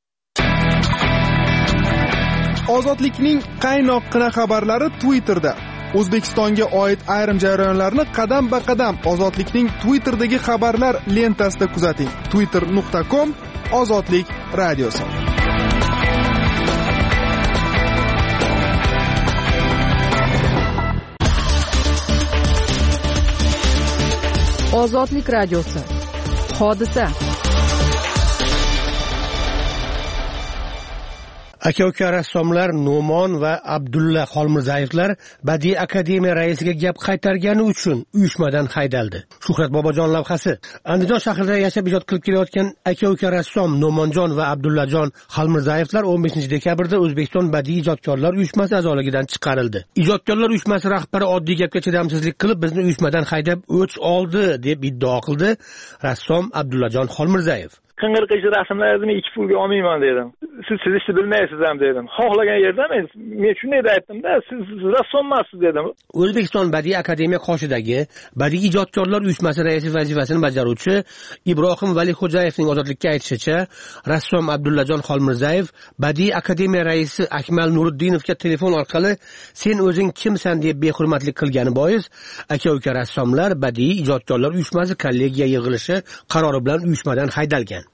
Ozodlikning qaynoqqina xabarlari Twitterda. O'zbekistonga oid ayrim jarayonlarni qadam-ba-qadam Ozodlikning Twitter'dagi xabarlar lentasida kuzating. twitter nuqta com Ozodlik radiosi. Ozodlik radiosi. Hodisa. Aka-uka rassomlar No'mon va Abdulla Xolmirzayevlar Badiiy akademiya raisiga gap qaytargani uchun uyushmadan haydaldi. Shuhrat Bobojon lavhasi. Andijon shahrida yashab ijod qilib kelayotgan aka-uka rassom No'monjon va Abdullajon Xolmirzayevlar o'n beshinchi dekabrda O'zbekiston Badiiy ijodkorlar uyushmasi a'zoligidan chiqarildi. Ijodkorlar uyushmasi rahbari oddiy gapga chidamsizlik qilib bizni uyushmadan haydab o'ch oldi deb iddao qildi rassom Abdullajon Xolmirzayev. Qing'ir-qishir rasmlarimni ikki pulga olmayman dedim. Siz chizishni bilmaysiz ham dedim. Xohlagan yerda men men shunday aytdim-da, siz rassom emassiz dedim. O'zbekiston Badiiy akademiya qoshidagi Badiiy ijodkorlar uyushmasi raisi vazifasini bajaruvchi Ibrohim Valixo'jayevning Ozodlikka aytishicha, rassom Abdullajon Xolmirzayev Badiiy akademiya raisi Akmal Nuriddinovga telefon orqali "Sen o'zing kimsan?" deb behurmatlik qilgani bois, aka-uka rassomlar Badiiy ijodkorlar uyushmasi kollegiya yig'ilishi qarori bilan uyushmadan haydalgan.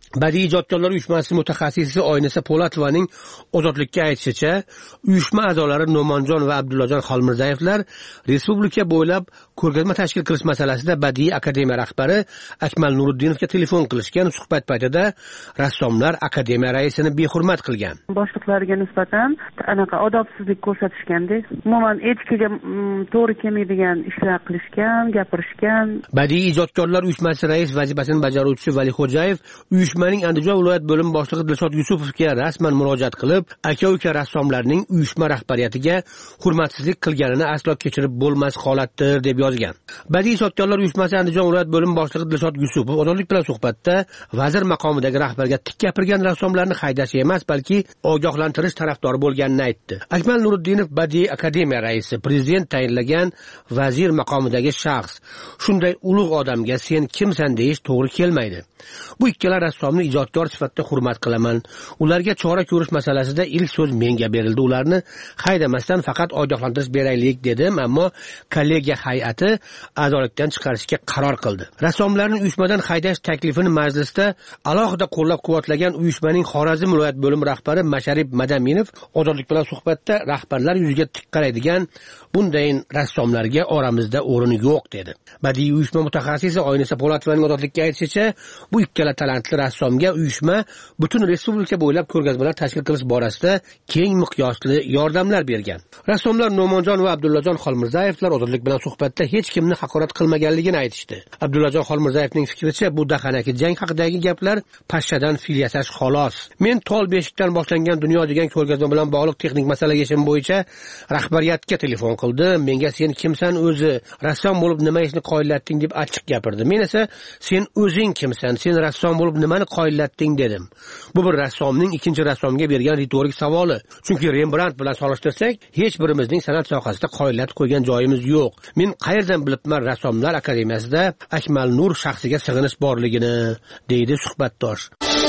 Badiiy ijodkorlar uyushmasi mutaxassisi Oynisa Po'latovaning Ozodlikka aytishicha, uyushma a'zolari No'monjon va Abdullajon Xolmirzayevlar respublika bo'ylab ko'rgazma tashkil qilish masalasida Badiiy akademiya rahbari Akmal Nuriddinovga telefon qilishgan. Suhbat paytida rassomlar akademiya raisini behurmat qilgan. Boshliqlariga nisbatan anaqa odobsizlik ko'rsatishganda, umuman etikaga to'g'ri kelmaydigan ishlar qilishgan, gapirishgan. Badiiy ijodkorlar uyushmasi rais vazifasini bajaruvchisi Valixo'jayev uyushmaning Andijon viloyat bo'lim boshlig'i Dilshod Yusupovga rasman murojaat qilib, aka-uka rassomlarning uyushma rahbariyatiga hurmatsizlik qilganini aslo kechirib bo'lmas holatdir deb yozgan. Badiiy ijodkorlar uyushmasi Andijon viloyat bo'lim boshlig'i Dilshod Yusupov Ozodlik bilan suhbatda vazir maqomidagi rahbarga tik gapirgan rassomlarni haydash emas, balki ogohlantirish tarafdori bo'lganini aytdi. Akmal Nuriddinov Badiiy akademiya raisi, prezident tayinlagan vazir maqomidagi shaxs. Shunday ulug' odamga sen kimsan deyish to'g'ri kelmaydi. Bu ikkala rassomni ijodkor sifatida hurmat qilaman. Ularga chora ko'rish masalasida ilk so'z menga berildi. Ularni haydamasdan faqat ogohlantirish beraylik dedim, ammo kollegiya hay'ati a'zolikdan chiqarishga qaror qildi. Rassomlarni uyushmadan haydash taklifini majlisda alohida qo'llab-quvvatlagan uyushmaning Xorazm viloyat bo'lim rahbari Masharib Madaminov Ozodlik bilan suhbatda rahbarlar yuziga tik qaraydigan bunday rassomlarga oramizda o'rin yo'q dedi. Badiiy uyushma mutaxassisi Oynisa Po'latovaning Ozodlikka aytishicha, bu ikkala talantli rassomga uyushma butun respublika bo'ylab ko'rgazmalar tashkil qilish borasida keng miqyosli yordamlar bergan. Rassomlar No'monjon va Abdullajon Xolmirzayevlar Ozodlik bilan suhbatda hech kimni haqorat qilmaganligini aytishdi. Abdullajon Xolmirzayevning fikricha, bu dahanaki jang haqidagi gaplar pashshadan fil yasash xolos. Men Tol beshikdan boshlangan dunyo degan ko'rgazma bilan bog'liq texnik masala yechimi bo'yicha rahbariyatga telefon qildim. Menga sen kimsan o'zi, rassom bo'lib nima ishni qoyillatding deb achchiq gapirdi. Men esa sen o'zing kimsan, sen rassom bo'lib nimani qoyillatding dedim. Bu bir rassomning ikkinchi rassomga bergan ritorik savoli. Chunki Rembrandt bilan solishtirsak, hech birimizning san'at sohasida qoyillatib qo'ygan joyimiz yo'q. Men qayerdan bilibman rassomlar akademiyasida Akmal Nur shaxsiga sig'inish borligini, deydi suhbatdosh.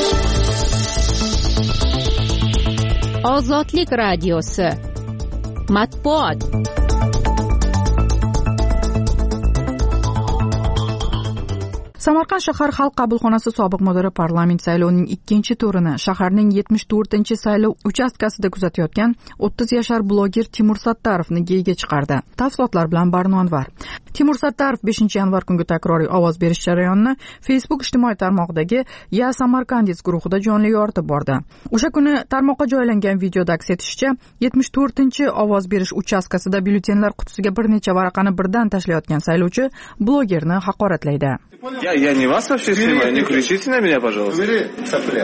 Ozodlik radiosi matbuot. Samarqand shahar xalq qabulxonasi sobiq mudiri parlament saylovining ikkinchi turini shaharning yetmish to'rtinchi saylov uchastkasida kuzatayotgan o'ttiz yashar bloger Timur Sattarovni geyiga chiqardi. Tafsilotlar bilan Barnonvar. Timur Sattarov beshinchi yanvar kungi takroriy ovoz berish jarayonini Facebook ijtimoiy tarmog'idagi Ya Samarkandis guruhida jonli yoritib bordi. O'sha kuni tarmoqqa joylangan videoda aks etishicha, yetmish to'rtinchi ovoz berish uchastkasida byulletenlar qutisiga bir necha varaqani birdan tashlayotgan saylovchi blogerni haqoratlaydi. Я, я не вас вообще снимаю, не кричите на меня, пожалуйста. Убери, сопляк.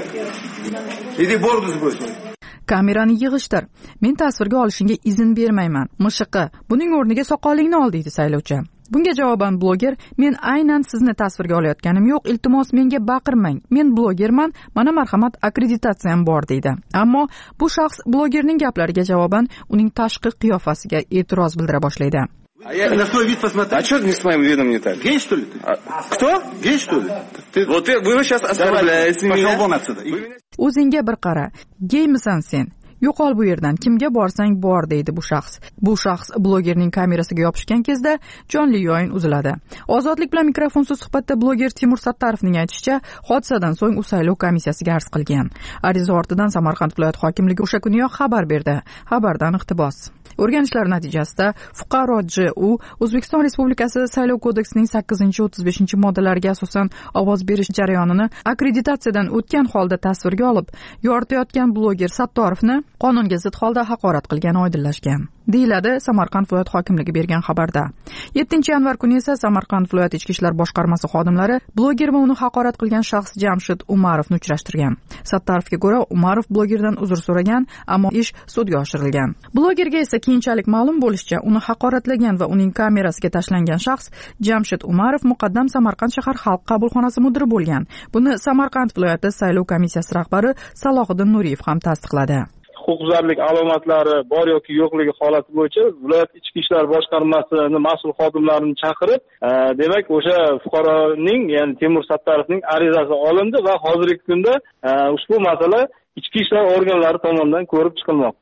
Иди бороду сбрось. Kamerani yig'ishtir. Men tasvirga olishingga izn bermayman. Mishiqi, buning o'rniga soqolingni ol, deydi saylovchi. Bunga javoban bloger, men aynan sizni tasvirga olayotganim yo'q, iltimos menga baqirmang. Men blogerman, mana marhamat akkreditatsiyam bor, deydi. Ammo bu shaxs blogerning gaplariga javoban uning tashqi qiyofasiga e'tiroz bildira boshlaydi. А я на свой вид посмотри. А что не с моим видом не так? Гей, что ли ты? А, кто? Гей, что ли? Ты, вот ты, вы сейчас оскорбляете меня. Пошел вон отсюда. O'zingga bir qara. Geymisan sen? Yo'qol bu yerdan, kimga borsang bor, deydi bu shaxs. Bu shaxs blogerning kamerasiga yopishgan kezda jonli yo'yin uziladi. Ozodlik bilan mikrofonsiz suhbatda bloger Timur Sattarovning aytishicha, hodisadan so'ng u saylov komissiyasiga arz qilgan. Ariza ortidan Samarqand viloyat hokimligi o'sha kuniyoq xabar berdi. Xabardan iqtibos. O'rganishlar natijasida fuqaro J U O'zbekiston Respublikasi Saylov kodeksining sakkizinchi o'ttiz beshinchi moddalariga asosan ovoz berish jarayonini akkreditatsiyadan o'tgan holda tasvirga olib, yoritayotgan bloger Sattarovni qonunga zid holda haqorat qilgani oydinlashgan, deyiladi Samarqand viloyat hokimligi bergan xabarda. yettinchi yanvar kuni esa Samarqand viloyat ichki ishlar boshqarmasi xodimlari bloger va uni haqorat qilgan shaxs Jamshid Umarovni uchrashtirgan. Sattarovga ko'ra, Umarov blogerdan uzr so'ragan, ammo ish sudga oshirilgan. Blogerga esa keyinchalik ma'lum bo'lishicha, uni haqoratlagan va uning kamerasiga tashlangan shaxs Jamshid Umarov muqaddam Samarqand shahar xalq qabulxonasi mudiri bo'lgan. Buni Samarqand viloyati saylov komissiyasi rahbari Salohiddin Nuriyev ham tasdiqladi. Huquqbuzarlik alomatlari bor yoki yo'qligi holati bo'yicha viloyat ichki ishlar boshqarmasining mas'ul xodimlarini chaqirib, demak o'sha fuqaroning, ya'ni Timur Sattarovning arizasi olindi va hozirgi kunda ushbu masala ichki ishlar organlari tomonidan ko'rib chiqilmoqda.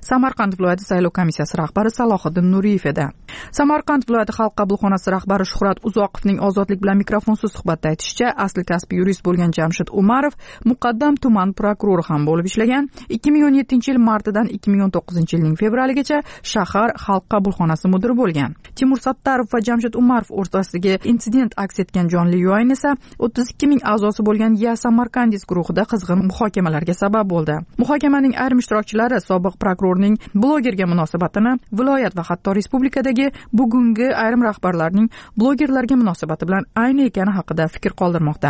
Samarqand viloyati saylov komissiyasi rahbari Salohiddin Nuriyev edi. Samarqand viloyati xalq qabulxonasi rahbari Shuhrat Uzoqovning Ozodlik bilan mikrofonsiz suhbatda aytishicha, asli kasbi yurist bo'lgan Jamshid Umarov muqaddam tuman prokurori ham bo'lib ishlagan. ikki ming o'n yettinchi yil martidan ikki ming o'n to'qqizinchi yilning fevraligacha shahar xalq qabulxonasi mudiri bo'lgan. Timur Sattarov va Jamshid Umarov o'rtasidagi insident aks etgan jonli yo'yin esa o'ttiz ikki ming a'zosi bo'lgan Ya Samarkandis guruhida qizg'in muhokamalarga sabab bo'ldi. Muhokamaning ayrim ishtirokchilari sobiq prokurorning blogerga munosabatini, viloyat va hatto respublikadagi bugungi ayrim rahbarlarning blogerlarga munosabati bilan ayni ekani haqida fikr qoldirmoqda.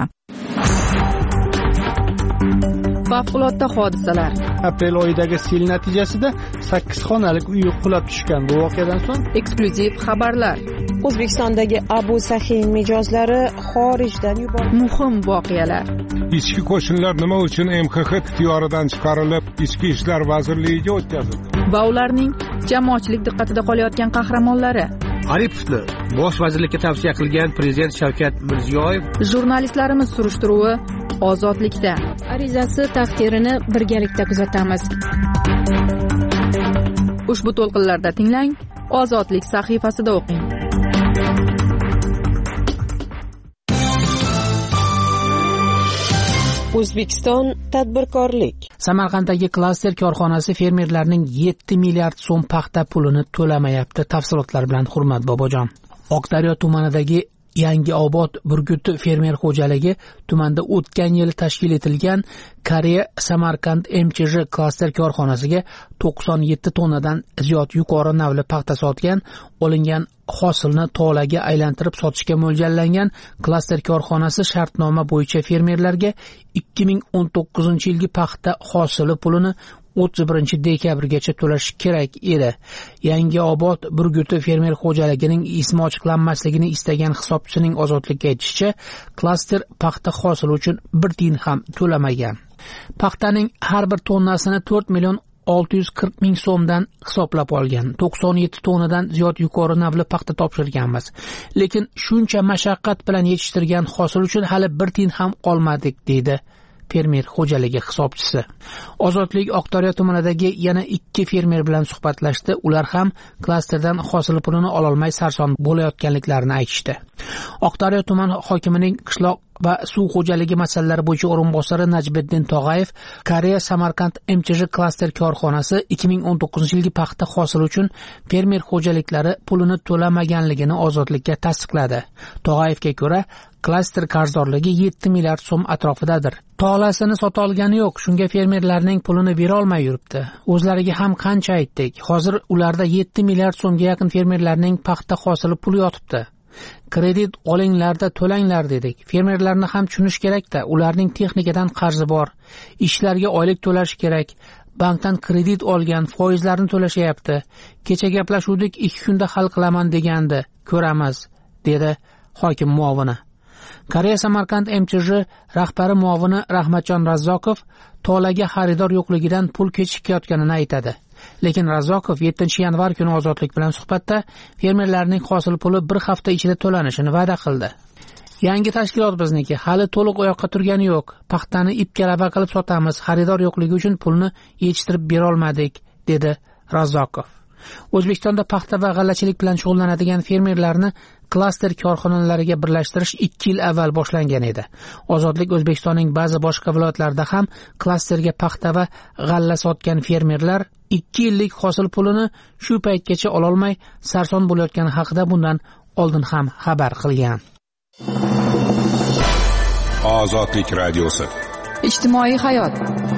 Favqulodda hodisalar. Aprel oyidagi sel natijasida sakkiz xonalik uy qulab tushgan. Bu voqeadan so'ng eksklyuziv xabarlar. O'zbekistondagi Abu Sahiy mijozlari xorijdan yuborildi. Muhim voqealar. Ichki qo'shinlar nima uchun M X X ixtiyoridan chiqarilib, Ichki ishlar vazirligiga o'tkazildi? Va ularning jamoatchilik diqqatida qolayotgan qahramonlari. Aripovni bosh vazirlikka tavsiya qilgan prezident Shavkat Mirziyoyev. Jurnalistlarimiz surishtiruvi Ozodlikda. Arizasi taqdirini birgalikda kuzatamiz. Ushbu to'lqinlarda tinglang, Ozodlik sahifasida o'qing. O'zbekiston tadbirkorlik. Samarqanddagi klaster korxonasi fermerlarning yetti milliard so'm paxta pulini to'lamayapti. Tafsilotlar bilan Hurmat Bobojon. Oqdaryo tumanidagi Yangi Obod Burguti fermer xo'jaligi tumanda o'tgan yil tashkil etilgan Koreya Samarkand M Ch J klaster korxonasiga to'qson yetti tonnadan ziyod yuqori navli paxta sotgan, olingan hosilni tolaga aylantirib sotishga mo'ljallangan klaster korxonasi shartnoma bo'yicha fermerlarga ikki ming o'n to'qqizinchi yilgi paxta hosili pulini o'ttiz birinchi dekabrgacha to'lash kerak edi. Yangi Obod Burguti fermer xo'jaligining ismi ochiqlanmasligini istagan hisobchisining Ozodlikka aytishicha, klaster paxta hosili uchun bir tiyin ham to'lamagan. Paxtaning har bir tonnasini to'rt million olti yuz qirq ming so'mdan hisoblab olgan. to'qson yetti tonnadan ziyod yuqori navli paxta topshirganmiz. Lekin shuncha mashaqqat bilan yetishtirgan hosil uchun hali bir tiyin ham qolmadik, deydi fermer xo'jaligi hisobchisi. Ozodlik Oqdaryo tumanidagi yana ikki fermer bilan suhbatlashdi. Ular ham klasterdan hosil pulini ololmay sarson bo'layotganliklarini aytishdi. Oqdaryo tuman hokimining qishloq va suv xo'jaligi masalalari bo'yicha o'rinbosari Najmiddin Tog'ayev Koreya Samarkand M Ch J klaster korxonasi ikki ming o'n to'qqizinchi yilgi paxta hosili uchun fermer xo'jaliklari pulini to'lamaganligini Ozodlikka tasdiqladi. Tog'ayevga ko'ra, klaster qarzdorligi yetti milliard so'm atrofidadir. Tolasini sota olgani yo'q, shunga fermerlarning pulini bera olmay yuribdi. O'zlariga ham qancha aytdik. Hozir ularda yetti milliard so'mga yaqin fermerlarning paxta hosili puli yotibdi. Kredit olinglarda to'langlar dedik. Fermerlarni ham tushunish kerak-da, ularning texnikadan qarzi bor. Ishlarga oylik to'lash kerak. Bankdan kredit olgan, foizlarni to'lashyapti. Kecha gaplashuvdik, ikki kunda hal qilaman degandi. Ko'ramiz, dedi hokim muovini. Koreya Samarkand M Ch J rahbari muovini Rahmatjon Razzokov tolaga xaridor yo'qligidan pul kechikayotganini aytadi. Lekin Razzokov yettinchi yanvar kuni Ozodlik bilan suhbatda fermerlarning hosil puli bir hafta ichida to'lanishini va'da qildi. Yangi tashkilot bizniki, hali to'liq oyoqqa turgani yo'q. Paxtani ip-kalava qilib sotamiz, xaridor yo'qligi uchun pulni yetishtirib bera olmadik, dedi Razzokov. O'zbekistonda paxta va g'allachilik bilan shug'ullanadigan fermerlarni klaster korxonalariga birlashtirish ikki yil avval boshlangan edi. Ozodlik O'zbekistonning ba'zi boshqa viloyatlarida ham klasterga paxta va g'alla sotgan fermerlar ikki yillik hosil pulini shu paytgacha ololmay sarson bo'layotgani haqida bundan oldin ham xabar qilgan. Ozodlik radiosi. Ijtimoiy hayot.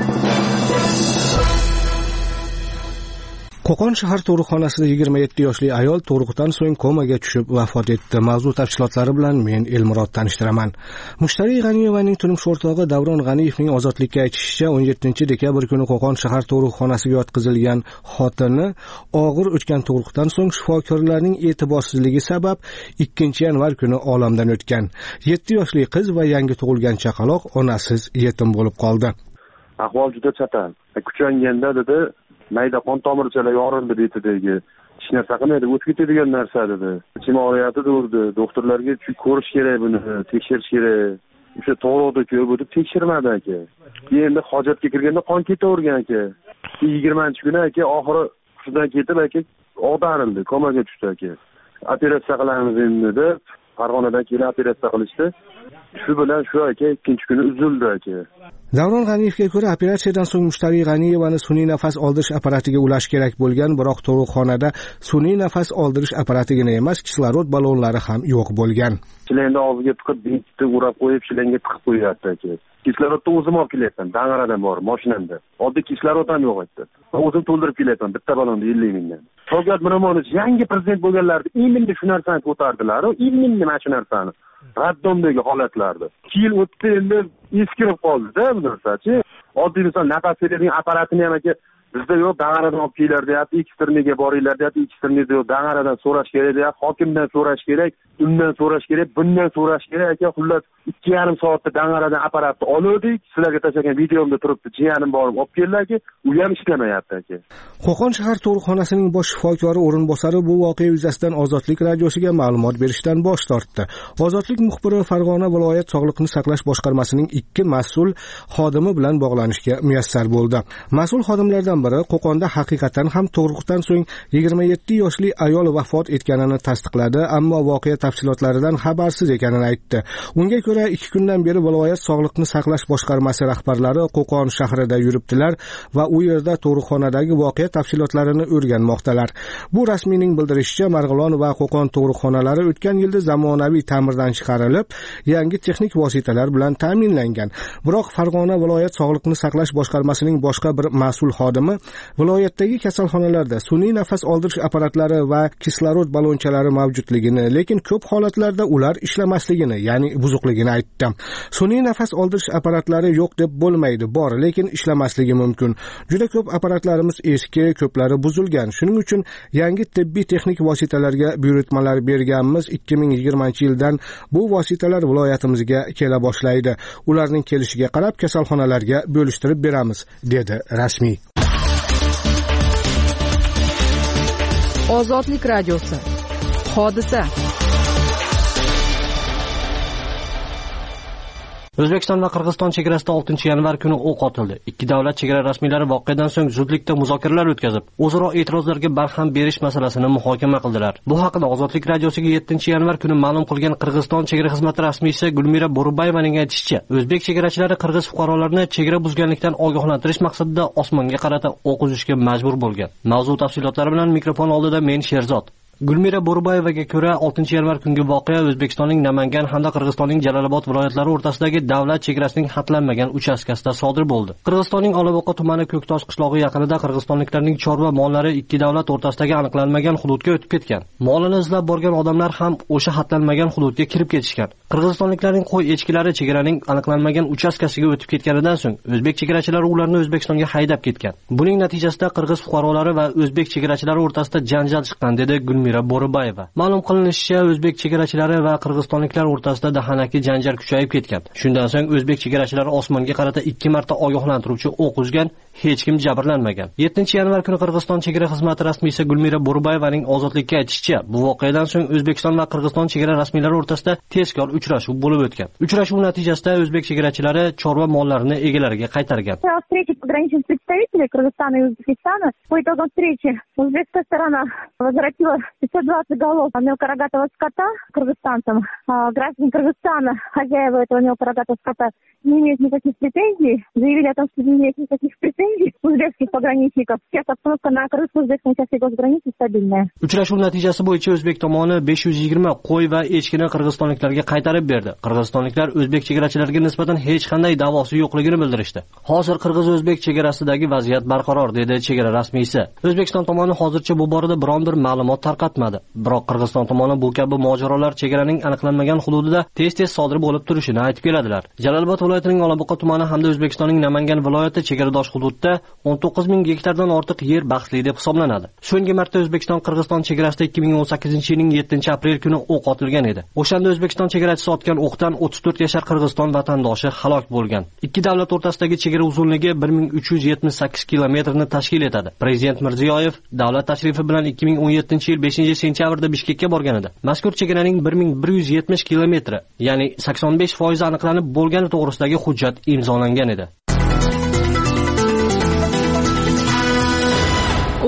Qo'qon shahar tug'ruqxonasida yigirma yetti yoshli ayol tug'ruqdan so'ng komaga tushib vafot etdi. Mavzu tafsilotlari bilan men Elmurod tanishtiraman. Mushtariy G'aniyevaning turmush o'rtog'i Davron G'aniyevning Ozodlikka aytishicha, o'n yettinchi dekabr kuni Qo'qon shahar tug'ruqxonasiga yotqizilgan xotini og'ir o'tgan tug'ruqdan so'ng shifokorlarning e'tiborsizligi sabab ikkinchi yanvar kuni olamdan o'tgan. yetti yoshli qiz va yangi tug'ilgan chaqaloq onasiz yetim bo'lib qoldi. Ahvol juda chatan. Kuchanganda dedi, mayda qon tomirchalar yorildi betidagi. Hech narsa qilmaydi, o'tib ketadigan narsa dedi. Ichim og'riyapti dedi. Doktorlarga ko'rish kerak buni, tekshirish kerak. O'sha to'g'riqda ko'rib o'tib tekshirmadi aka. Endi hojatga kirganda qon ketavergan aka. yigirmanchi kuni aka oxiri hushidan ketib aka og'darildi, komaga tushdi aka. Operatsiya qilamiz endi deb Farg'onadan kelib operatsiya qilishdi. Shu bilan shu aka ikkinchi kuni uzildi aka. Davron G'aniyevga ko'ra, operatsiyadan so'ng Mushtariy G'aniyevani sun'iy nafas oldirish apparatiga ulash kerak bo'lgan, biroq tug'ruqxonada sun'iy nafas oldirish apparatigina emas, kislorod ballonlari ham yo'q bo'lgan. Shilangni og'ziga tiqib, bitta urab qo'yib, shilangga tiqib qo'yapti aka. Kislorodni o'zim olib kelyapman, Dang'aradan bor mashinamda. Oddiy kislorod ham yo'q edi. O'zim to'ldirib kelyapman, bitta ballonni ellik mingdan. Shavkat Miromonovich yangi prezident bo'lganlarida imindi shu narsani ko'tardilar, imindi mana shu narsani. Raddomdagi holatlarda. ikki yil o'tdi, endi eskirib qoldi-da bu narsachi. Oddiy inson nafas beradigan apparatini ham aka bizda yo'q, Dang'aradan olib kelinglar deyapti, eksterniga boringlar deyapti, eksternida yo'q, Dang'aradan so'rash kerak deyapti, hokimdan so'rash kerak, undan so'rash kerak, bundan so'rash kerak aka. Xullas ikki yarim soatda Dang'aradan apparatni oldik. Sizlarga tashlagan videomda turibdi, jiyanim borib olib keldilar aka, u ham ishlamayapti aka. Qo'qon shahar tug'ruqxonasining bosh shifokori o'rinbosari bu voqea yuzasidan Ozodlik radiosiga ma'lumot berishdan bosh tortdi. Ozodlik muxbiri Farg'ona viloyat sog'liqni saqlash boshqarmasining ikki mas'ul xodimi bilan bog'lanishga muyassar bo'ldi. Mas'ul xodimlardan biri Qo'qonda haqiqatan ham tug'ruqdan so'ng yigirma yetti yoshli ayol vafot etganini tasdiqladi, ammo voqea tafsilotlaridan xabarsiz ekanini aytdi. Unga ko'ra, ikki kundan beri viloyat sog'liqni saqlash boshqarmasi rahbarlari Qo'qon shahrida yuribdilar va u yerda tug'ruqxonadagi voqea tafsilotlarini o'rganmoqdalar. Bu rasmiyning bildirishicha, Marg'ilon va Qo'qon tug'ruqxonalari o'tgan yilda zamonaviy ta'mirdan chiqarilib, yangi texnik vositalar bilan ta'minlangan. Biroq Farg'ona viloyat sog'liqni saqlash boshqarmasining boshqa bir mas'ul xodimi viloyatdagi kasalxonalarda sun'iy nafas oldirish apparatlari va kislorod balonchalari mavjudligini, lekin ko'p holatlarda ular ishlamasligini, ya'ni buzuqligini aytdi. Sun'iy nafas oldirish apparatlari yo'q deb bo'lmaydi, bor, lekin ishlamasligi mumkin. Juda ko'p apparatlarimiz eski, ko'plari buzilgan. Shuning uchun yangi tibbiy texnik vositalarga buyurtmalar berganmiz. ikki ming yigirmanchi yildan bu vositalar viloyatimizga kela boshlaydi. Ularning kelishiga qarab kasalxonalarga bo'lishtirib beramiz, dedi rasmiy. Ozodlik radiosi. Hodisa. O'zbekiston va Qirg'iziston chegarasida oltinchi yanvar kuni o'q otildi. Ikki davlat chegara rasmiylari voqeadan so'ng zudlikda muzokaralar o'tkazib, o'zaro e'tirozlarga barham berish masalasini muhokama qildilar. Bu haqida Ozodlik radiosiga yettinchi yanvar kuni ma'lum qilgan Qirg'iziston chegara xizmati rasmiysi Gulmira Bo'ribayevaning aytishicha, o'zbek chegarachilari qirg'iz fuqarolarini chegara buzganlikdan ogohlantirish maqsadida osmonga qarata o'q uzishga majbur bo'lgan. Mavzu tafsilotlari bilan mikrofon oldida men Sherzod. Gulmira Bo'ribayevaga ko'ra, oltinchi yanvar kungi voqea O'zbekistonning Namangan hamda Qirg'izistonning Jalolobod viloyatlari o'rtasidagi davlat chegarasining xatlanmagan uchastkasida sodir bo'ldi. Qirg'izistonning Olaboqa tumani Ko'ktosh qishlog'i yaqinida qirg'izistonliklarning chorva mollari ikki davlat o'rtasidagi aniqlanmagan hududga o'tib ketgan. Molini izlab borgan odamlar ham o'sha xatlanmagan hududga kirib ketishgan. Qirg'izistonliklarning qo'y echkilari chegaraning aniqlanmagan uchastkasiga o'tib ketganidan so'ng o'zbek chegarachilari ularni O'zbekistonga haydab ketgan. Buning natijasida qirg'iz fuqarolari va o'zbek chegarachilari o'rtasida janjal chiqqan, dedi Gulmira Bo'ribayeva. Ma'lum qilinishicha, o'zbek chegarachilari va qirg'izistonliklar o'rtasida dahanaki janjal kuchayib ketgan. Shundan so'ng o'zbek chegarachilari osmonga qarata ikki marta ogohlantiruvchi o'q uzgan, hech kim jabrlanmagan. yettinchi yanvar kuni Qirg'iziston chegara xizmati rasmiysi Gulmira Bo'ribayevaning Ozodlikka aytishicha, bu voqeadan so'ng O'zbekiston va Qirg'iziston chegara rasmiylari o'rtasida tezkor uchrashuv bo'lib o'tgan. Uchrashuv natijasida o'zbek chegarachilari chorva mollarini egalariga qaytargan. Встреча пограничных представителей Кыргызстана и Узбекистана. По итогам встречи узбекская сторона возвратила пятьсот двадцать голов мелкорогатого скота кыргызстанцам. А граждане Кыргызстана, хозяева этого мелкорогатого скота, не имеют никаких претензий. Заявили о том, что не имеют никаких претензий узбекских пограничников. Сейчас обстановка на кыргызско-узбекском участке госграницы стабильная. Uchrashuv natijasi bo'yicha o'zbek tomoni besh yuz yigirma qo'y va echkini qirg'izistonliklarga qaytarib berdi. Qirg'izistonliklar o'zbek chegarachilariga nisbatan hech qanday da'vosi yo'qligini bildirishdi. Hozir qirg'iz-o'zbek chegarasidagi vaziyat barqaror, dedi chegara rasmiysi. O'zbekiston tomoni hozircha bu borada biron bir ma'lumot tarqatmadi. Biroq Qirg'iziston tomoni bu kabi mojarolar chegaraning aniqlanmagan hududida tez-tez sodir bo'lib turishini aytib keladilar. Jalolobod viloyatining Olaboqa tumani hamda O'zbekistonning Namangan viloyati chegaradosh hududda o'n to'qqiz ming gektardan ortiq yer bahsli deb hisoblanadi. So'nggi marta O'zbekiston Qirg'iziston chegarasida ikki ming o'n sakkizinchi yilning yettinchi aprel kuni o'q otilgan edi. O'shanda O'zbekiston chegarachisi otgan o'qdan o'ttiz to'rt yashar Qirg'iziston vatandoshi halok bo'lgan. Ikki davlat o'rtasidagi chegara uzunligi bir ming uch yuz yetmish sakkiz kilometrni tashkil etadi. Prezident Mirziyoyev davlat tashrifi bilan ikki ming o'n yettinchi yil beshinchi sentyabrda Bishkekka borgan edi. Mazkur chegaraning bir ming bir yuz yetmish kilometri, ya'ni sakson besh foiz aniqlanib bo'lgani to'g'risidagi hujjat imzolangan edi.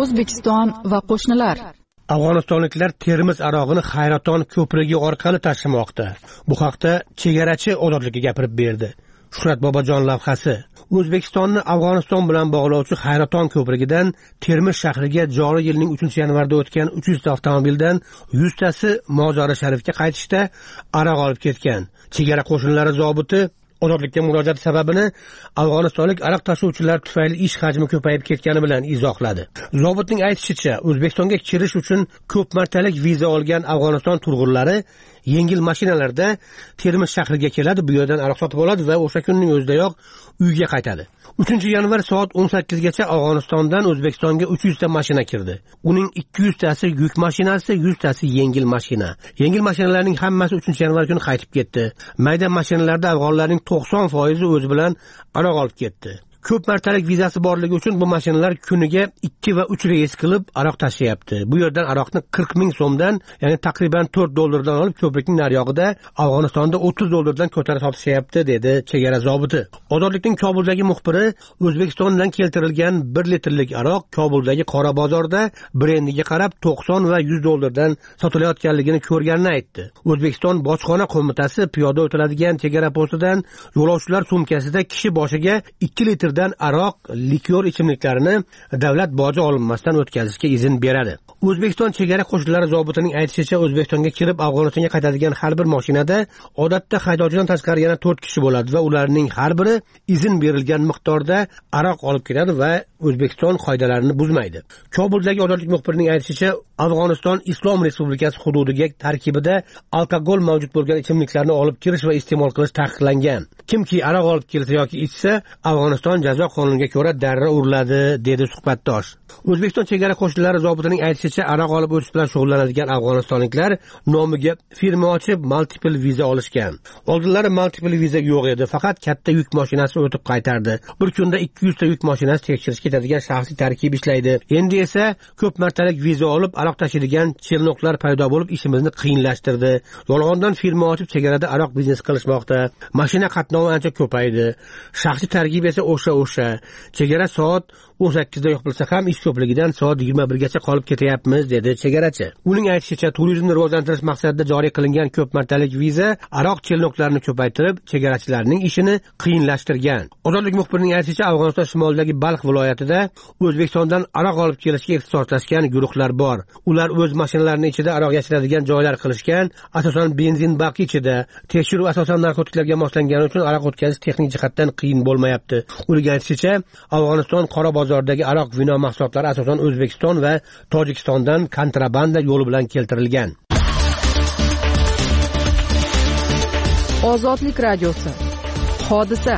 O'zbekiston va qo'shnilar. Afg'onistonliklar Termiz arog'ini Hayraton ko'prigi orqali tashimoqda. Bu haqda chegarachi ozodlikka gapirib berdi. Shuhrat Bobojon lavhasi. O'zbekistonni Afg'oniston bilan bog'lovchi Hayraton ko'prigidan Termiz shahriga joriy yilning uchinchi yanvarda o'tgan uch yuz ta avtomobildan yuz tasi Mozori Sharifga qaytishda aroq olib ketgan. Chegara qo'shinlari zobiti ozodlikka murojaat sababini afg'onistonlik aroq tashuvchilar tufayli ish hajmi ko'payib ketgani bilan izohladi. Zobitning aytishicha, O'zbekistonga kirish uchun ko'p martalik viza olgan Afg'oniston turg'unlari yengil mashinalarda Termiz shahriga keladi, bu yerdan aroq sotib oladi va o'sha kunning o'zidayoq uyga qaytadi. uchinchi yanvar soat o'n sakkizgacha Afg'onistondan O'zbekistonga uch yuz ta mashina kirdi. Uning ikki yuz tasi yuk mashinasi, yuz tasi yengil mashina. Yengil mashinalarning hammasi uchinchi yanvar kuni qaytib ketdi. Mayda mashinalarda afg'onlarning to'qson foizi o'zi bilan aroq olib ketdi. Ko'p martalik vizasi borligi uchun bu mashinalar kuniga ikki va uch reys qilib aroq tashiyapti. Bu yerdan aroqni qirq ming so'mdan, ya'ni taqriban to'rt dollardan olib ko'prikning nariyog'ida Afg'onistonda o'ttiz dollardan ko'tarib sotishyapti, dedi chegara zobiti. Ozodlikning Kobuldagi muxbiri O'zbekistondan keltirilgan bir litrlik aroq Kobuldagi qora bozorda brendiga qarab to'qson va yuz dollardan sotilayotganligini ko'rganini aytdi. O'zbekiston bojxona qo'mitasi piyoda o'tiladigan chegara postidan yo'lovchilar sumkasida kishi boshiga ikki litr aroq, likyor ichimliklarini davlat boji olinmasdan o'tkazishga izn beradi. O'zbekiston chegara qo'shinlari zobitining aytishicha, O'zbekistonga kirib Afg'onistonga qaytadigan har bir mashinada odatda haydovchidan tashqari yana to'rt kishi bo'ladi va ularning har biri izn berilgan miqdorda aroq olib keladi va O'zbekiston qoidalarini buzmaydi. Kobuldagi ozodlik muxbirining aytishicha, Afg'oniston Islom Respublikasi hududiga tarkibida alkogol mavjud bo'lgan ichimliklarni olib kirish va iste'mol qilish taqiqlangan. Kimki aroq olib kelsa yoki ichsa, Afg'oniston jazo qonuniga ko'ra darra uriladi, dedi suhbatdosh. O'zbekiston chegara qo'shinlari zobitining aytishicha, aroq olib o'tish bilan shug'ullanadigan afg'onistonliklar nomiga firma ochib multiple viza olishgan. Oldinlari multiple viza yo'q edi, faqat katta yuk mashinasi o'tib qaytardi. Bir kunda ikki yuz ta yuk mashinasi tekshirish ketadigan shaxsiy tarkib ishlaydi. Endi esa ko'p martalik viza olib aroq tashiydigan chelnoqlar paydo bo'lib ishimizni qiyinlashtirdi. Yolg'ondan firma ochib chegarada aroq biznes qilishmoqda. Mashina qatnovi ancha ko'paydi. Shaxsiy tarkib esa o'sha o'sha. Chegara soat o'n sakkizda yopilsa ham ish ko'pligidan soat yigirma birgacha qolib ketyapmiz, dedi chegarachi. Uning aytishicha, turizmni rivojlantirish maqsadida joriy qilingan ko'p martalik viza aroq chelnoqlarini ko'paytirib, chegarachilarning ishini qiyinlashtirgan. Ozodlik muxbirining aytishicha, Afg'oniston shimolidagi Balx viloyatida O'zbekistondan aroq olib kelishga ixtisoslashgan guruhlar bor. Ular o'z mashinalarining ichida aroq yashiradigan joylar qilishgan, asosan benzin baki ichida. Tekshiruv asosan narkotiklarga moslangani uchun aroq o'tkazish texnik jihatdan qiyin bo'lmayapti. Uning aytishicha, Afg'oniston qora bozordagi aroq vino mahsulotlari asosan O'zbekiston va Tojikistondan kontrabanda yo'li bilan keltirilgan. Ozodlik radiosi. Hodisa.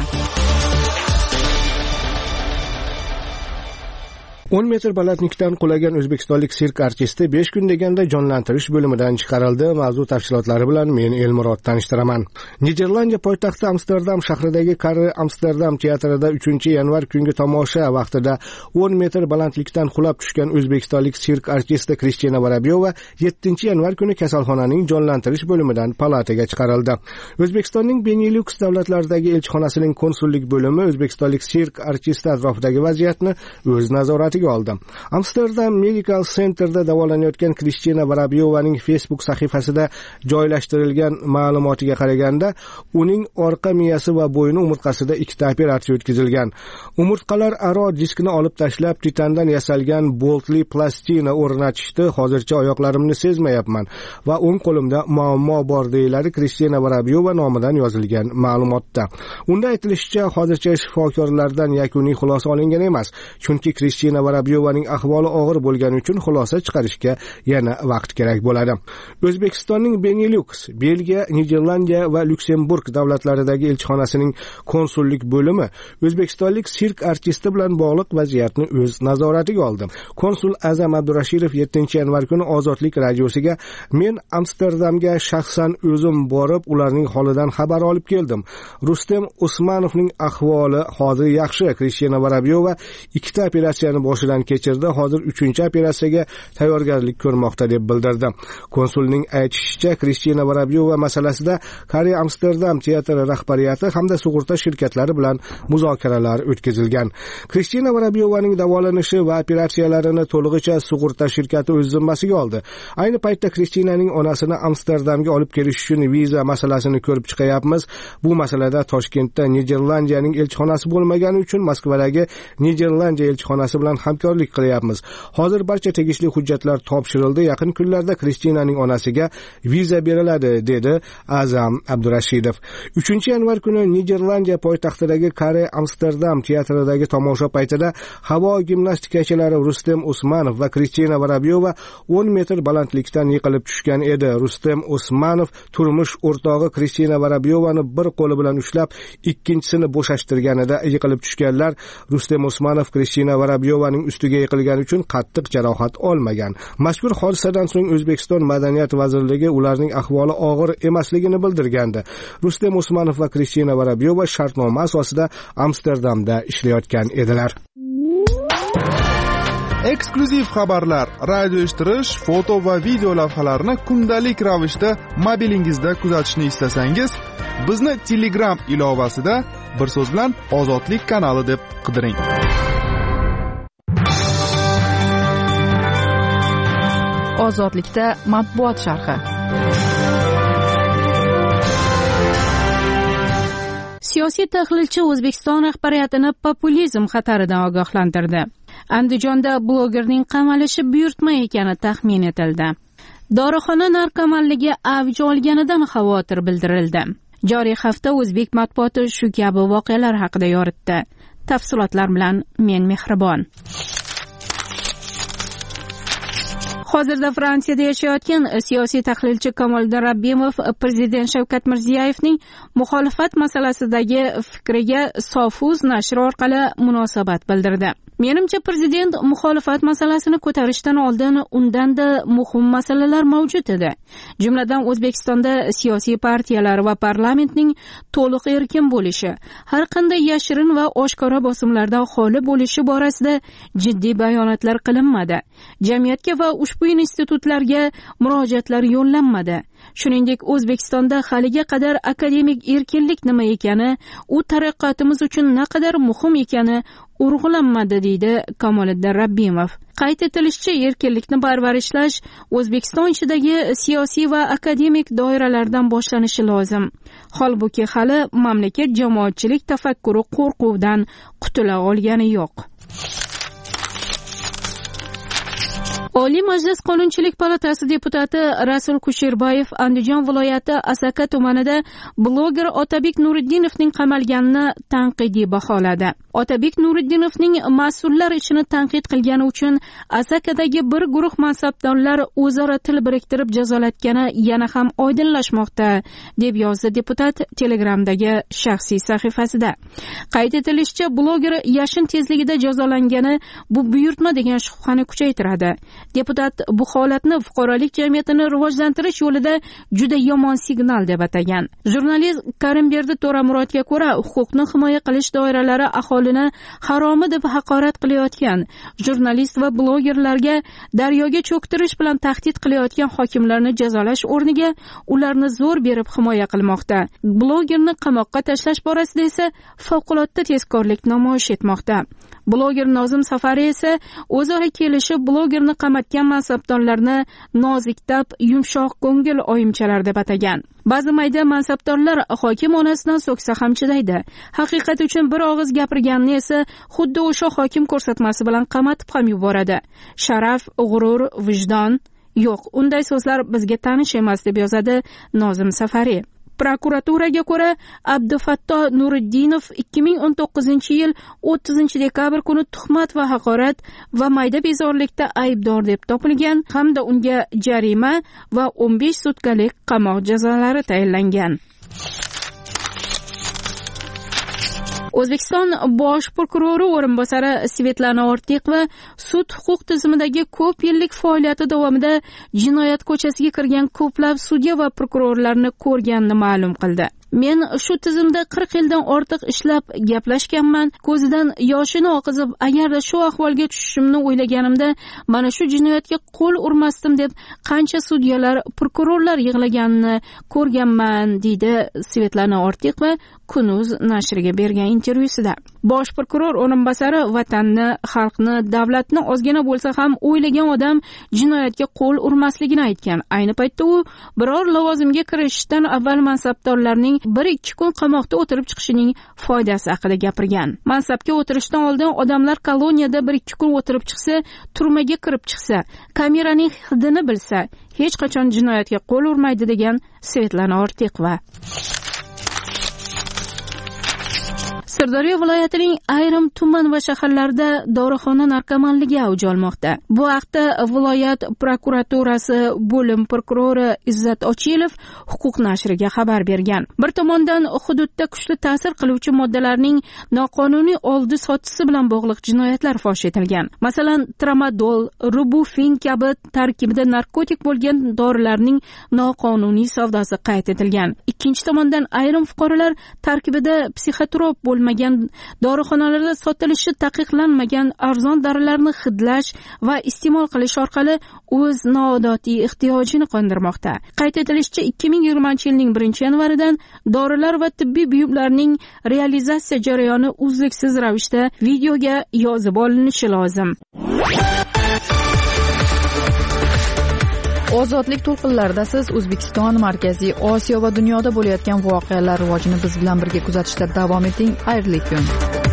o'n metr balandlikdan qulagan o'zbekistonlik sirk artisti besh kun deganda jonlantirish bo'limidan chiqarildi. Mavzu tafsilotlari bilan men Elmurod tanishtiraman. Niderlandiya poytaxti Amsterdam shahridagi Karre Amsterdam teatrida uchinchi yanvar kungi tomosha vaqtida o'n metr balandlikdan qulab tushgan o'zbekistonlik sirk artisti Kristina Vorobyova yettinchi yanvar kuni kasalxonaning jonlantirish bo'limidan palataga chiqarildi. O'zbekistonning Benelux davlatlaridagi elchixonasining konsullik bo'limi o'zbekistonlik sirk artisti atrofidagi vaziyatni o'z nazoratiga oldi. Amsterdam Medical Centerda davolanayotgan Kristina Vorobyovaning Facebook sahifasida joylashtirilgan ma'lumotiga qaraganda, uning orqa miyasi va bo'yni umurtqasida ikkita operatsiya o'tkazilgan. Umurtqalar aro diskni olib tashlab, titandan yasalgan boltli plastina o'rnatishdi. Hozircha oyoqlarimni sezmayapman va o'ng qo'limda muammo bor, deyiladi Kristina Vorobyova nomidan yozilgan ma'lumotda. Unda aytilishicha, hozircha shifokorlardan yakuniy xulosa olingan emas, chunki Kristina Vorobyovaning ahvoli og'ir bo'lgani uchun xulosa chiqarishga yana vaqt kerak bo'ladi. O'zbekistonning Benelux, Belgiya, Niderlandiya va Lyuksemburg davlatlaridagi elchixonasining konsullik bo'limi O'zbekistonlik sirk artisti bilan bog'liq vaziyatni o'z nazoratiga oldi. Konsul Azam Abdurashidov yettinchi yanvar kuni Ozodlik radiosiga "Men Amsterdamga shaxsan o'zim borib, ularning holidan xabar olib keldim. Rustem Usmanovning ahvoli hozir yaxshi. Kristina Vorobyova ikkita operatsiyani bosh boshidan kechirdi, hozir uchinchi operatsiyaga tayyorgarlik ko'rmoqda deb bildirdi. Konsulning aytishicha, Kristina Vorobyova masalasida Koreya Amsterdam teatri rahbariyati hamda sug'urta shirkatlari bilan muzokaralar o'tkazilgan. Kristina Vorobyovaning davolanishi va operatsiyalarini to'lig'icha sug'urta shirkati o'z zimmasiga oldi. Ayni paytda Kristinaning onasini Amsterdamga olib kelish uchun viza masalasini ko'rib chiqyapmiz. Bu masalada Toshkentda Niderlandiyaning elchixonasi bo'lmagani uchun Moskvadagi Niderlandiya elchixonasi bilan hamkorlik qilyapmiz. Hozir barcha tegishli hujjatlar topshirildi. Yaqin kunlarda Kristinaning onasiga viza beriladi, dedi Azam Abdurashidov. uchinchi yanvar kuni Niderlandiya poytaxtidagi Koreya Amsterdam teatridagi tomosha paytida havo gimnastikachilari Rustem Usmanov va Kristina Vorobyova o'n metr balandlikdan yiqilib tushgan edi. Rustem Usmanov turmush o'rtog'i Kristina Vorobyovani bir qo'li bilan ushlab, ikkinchisini bo'shashtirganida yiqilib tushganlar. Rustem Usmanov Kristina Vorobyovaning ustiga yiqilgani uchun qattiq jarohat olmagan. Mazkur hodisadan so'ng O'zbekiston Madaniyat vazirligi ularning ahvoli og'ir emasligini bildirgandi. Rustem Usmanov va Kristina Vorobyova shartnoma asosida Amsterdamda ishlayotgan edilar. Eksklyuziv xabarlar, radio eshittirish, foto va video lavhalarni kundalik ravishda mobilingizda kuzatishni istasangiz, bizni Telegram ilovasida bir so'z bilan Ozodlik kanali deb qidiring. Ozodlikda matbuot sharhi. Siyosiy tahlilchi O'zbekiston rahbariyatini populizm xataridan ogohlantirdi. Andijonda blogerning qamalishi buyurtma ekani taxmin etildi. Dorixona narkomanligi avj olganidan xavotir bildirildi. Joriy hafta o'zbek matbuoti shu kabi voqealar haqida yoritdi. Tafsilotlar bilan men Mehribon. Hozirda Fransiyada yashayotgan siyosiy tahlilchi Kamoliddin Rabbimov prezident Shavkat Mirziyoyevning muxolifat masalasidagi fikriga Sofuz nashri orqali munosabat bildirdi. Menimcha, prezident muxolifat masalasini ko'tarishdan oldin undanda muhim masalalar mavjud edi. Jumladan, O'zbekistonda siyosiy partiyalar va parlamentning to'liq erkin bo'lishi, har qanday yashirin va oshkora bosimlardan xoli bo'lishi borasida jiddiy bayonotlar qilinmadi. Jamiyatga va ushbu institutlarga murojaatlar yo'llanmadi. Shuningdek, O'zbekistonda haliga qadar akademik erkinlik nima ekani, u taraqqiyotimiz uchun naqadar muhim ekani urg'ulanmadi, deydi Kamoliddin Rabbimov. Qayd etilishicha, erkinlikni parvarishlash O'zbekiston ichidagi siyosiy va akademik doiralardan boshlanishi lozim. Holbuki hali mamlakat jamoatchilik tafakkuri qo'rquvdan qutula olgani yo'q. Oliy Majlis Qonunchilik palatasi deputati Rasul Kusherbayev Andijon viloyati Asaka tumanida bloger Otabek Nuriddinovning qamalganini tanqidiy baholadi. Otabek Nuriddinovning mas'ullar ishini tanqid qilgani uchun Asakadagi bir guruh mansabdorlar o'zaro til biriktirib jazolatgani yana ham oydinlashmoqda, deb yozdi deputat Telegramdagi shaxsiy sahifasida. Qayd etilishicha, bloger yashin tezligida jazolangani bu buyurtma degan shubhani kuchaytiradi. Deputat bu holatni fuqarolik jamiyatini rivojlantirish yo'lida juda yomon signal deb atagan. Jurnalist Karimberdi To'ramurodga ko'ra, huquqni himoya qilish doiralari aholini haromi deb haqorat qilayotgan, jurnalist va blogerlarga daryoga cho'ktirish bilan tahdid qilayotgan hokimlarni jazolash o'rniga ularni zo'r berib himoya qilmoqda. Blogerni qamoqqa tashlash borasida esa favqulodda tezkorlik namoyish etmoqda. Bloger Nozim Safari esa o'zaro kelishib blogerni qamatgan mansabdorlarni noziktab, yumshoq ko'ngil oyimchalar deb atagan. Ba'zi mayda mansabdorlar hokim onasidan so'ksa ham chidaydi. Haqiqat uchun bir og'iz gapirganni esa xuddi o'sha hokim ko'rsatmasi bilan qamatib ham yuboradi. Sharaf, g'urur, vijdon yo'q. Unday so'zlar bizga tanish emas, deb yozadi Nozim Safari. Prokuraturaga ko'ra, Abdufatto Nuriddinov ikki ming o'n to'qqizinchi yil o'ttizinchi dekabr kuni tuhmat va haqorat va mayda bezorilikda aybdor deb topilgan hamda unga jarima va o'n besh sutkalik qamoq jazolari tayinlangan. O'zbekiston bosh prokurori o'rinbosari Svetlana Ortiqova sud huquq tizimidagi ko'p yillik faoliyati davomida jinoyat ko'chasiga kirgan ko'plab sudya va prokurorlarni ko'rganini ma'lum qildi. men shu tizimda qirq yildan ortiq ishlab gaplashganman. Ko'zidan yoshini oqizib, agarda shu ahvolga tushishimni o'ylaganimda mana shu jinoyatga qo'l urmasdim deb qancha sudyalar, prokurorlar yig'laganini ko'rganman, deydi Svetlana Ortiqova Kunuz nashriga bergan intervyusida. Bosh prokuror o'rinbosari vatanni, xalqni, davlatni ozgina bo'lsa ham o'ylagan odam jinoyatga qo'l urmasligini aytgan. Ayni paytda u biror lavozimga kirishdan avval mansabdorlarning bir ikki kun qamoqda o'tirib chiqishining foydasi haqida gapirgan. Mansabga o'tirishdan oldin odamlar koloniyada bir ikki kun o'tirib chiqsa, turmaga kirib chiqsa, kameraning hidini bilsa, hech qachon jinoyatga qo'l urmaydi, degan Svetlana Ortiqova. Sirdaryo viloyatining ayrim tuman va shaharlarida dorixona narkomanligi avj olmoqda. Bu haqda viloyat prokuraturasi bo'lim prokurori Izzat Ochilov Huquq nashriga xabar bergan. Bir tomondan hududda kuchli ta'sir qiluvchi moddalarning noqonuniy oldi sotisi bilan bog'liq jinoyatlar fosh etilgan. Masalan, tramadol, rubufin kabi tarkibida narkotik bo'lgan dorilarning noqonuniy savdosi qayd etilgan. Ikkinchi tomondan ayrim fuqarolar tarkibida psixotrop bo'lmagan dorixonalarda sotilishi taqiqlanmagan arzon dorilarni hidlash va iste'mol qilish orqali o'z noodatiy ehtiyojini qondirmoqda. Qayd etilishicha, ikki ming yigirmanchi yilning birinchi yanvaridan dorilar va tibbiy buyumlarning realizatsiya jarayoni uzluksiz ravishda videoga yozib olinishi lozim. Ozodlik to'lqinlarida siz O'zbekiston, Markaziy Osiyo va dunyoda bo'layotgan voqealar rivojini biz bilan birga kuzatishda davom eting. Xayrli kun.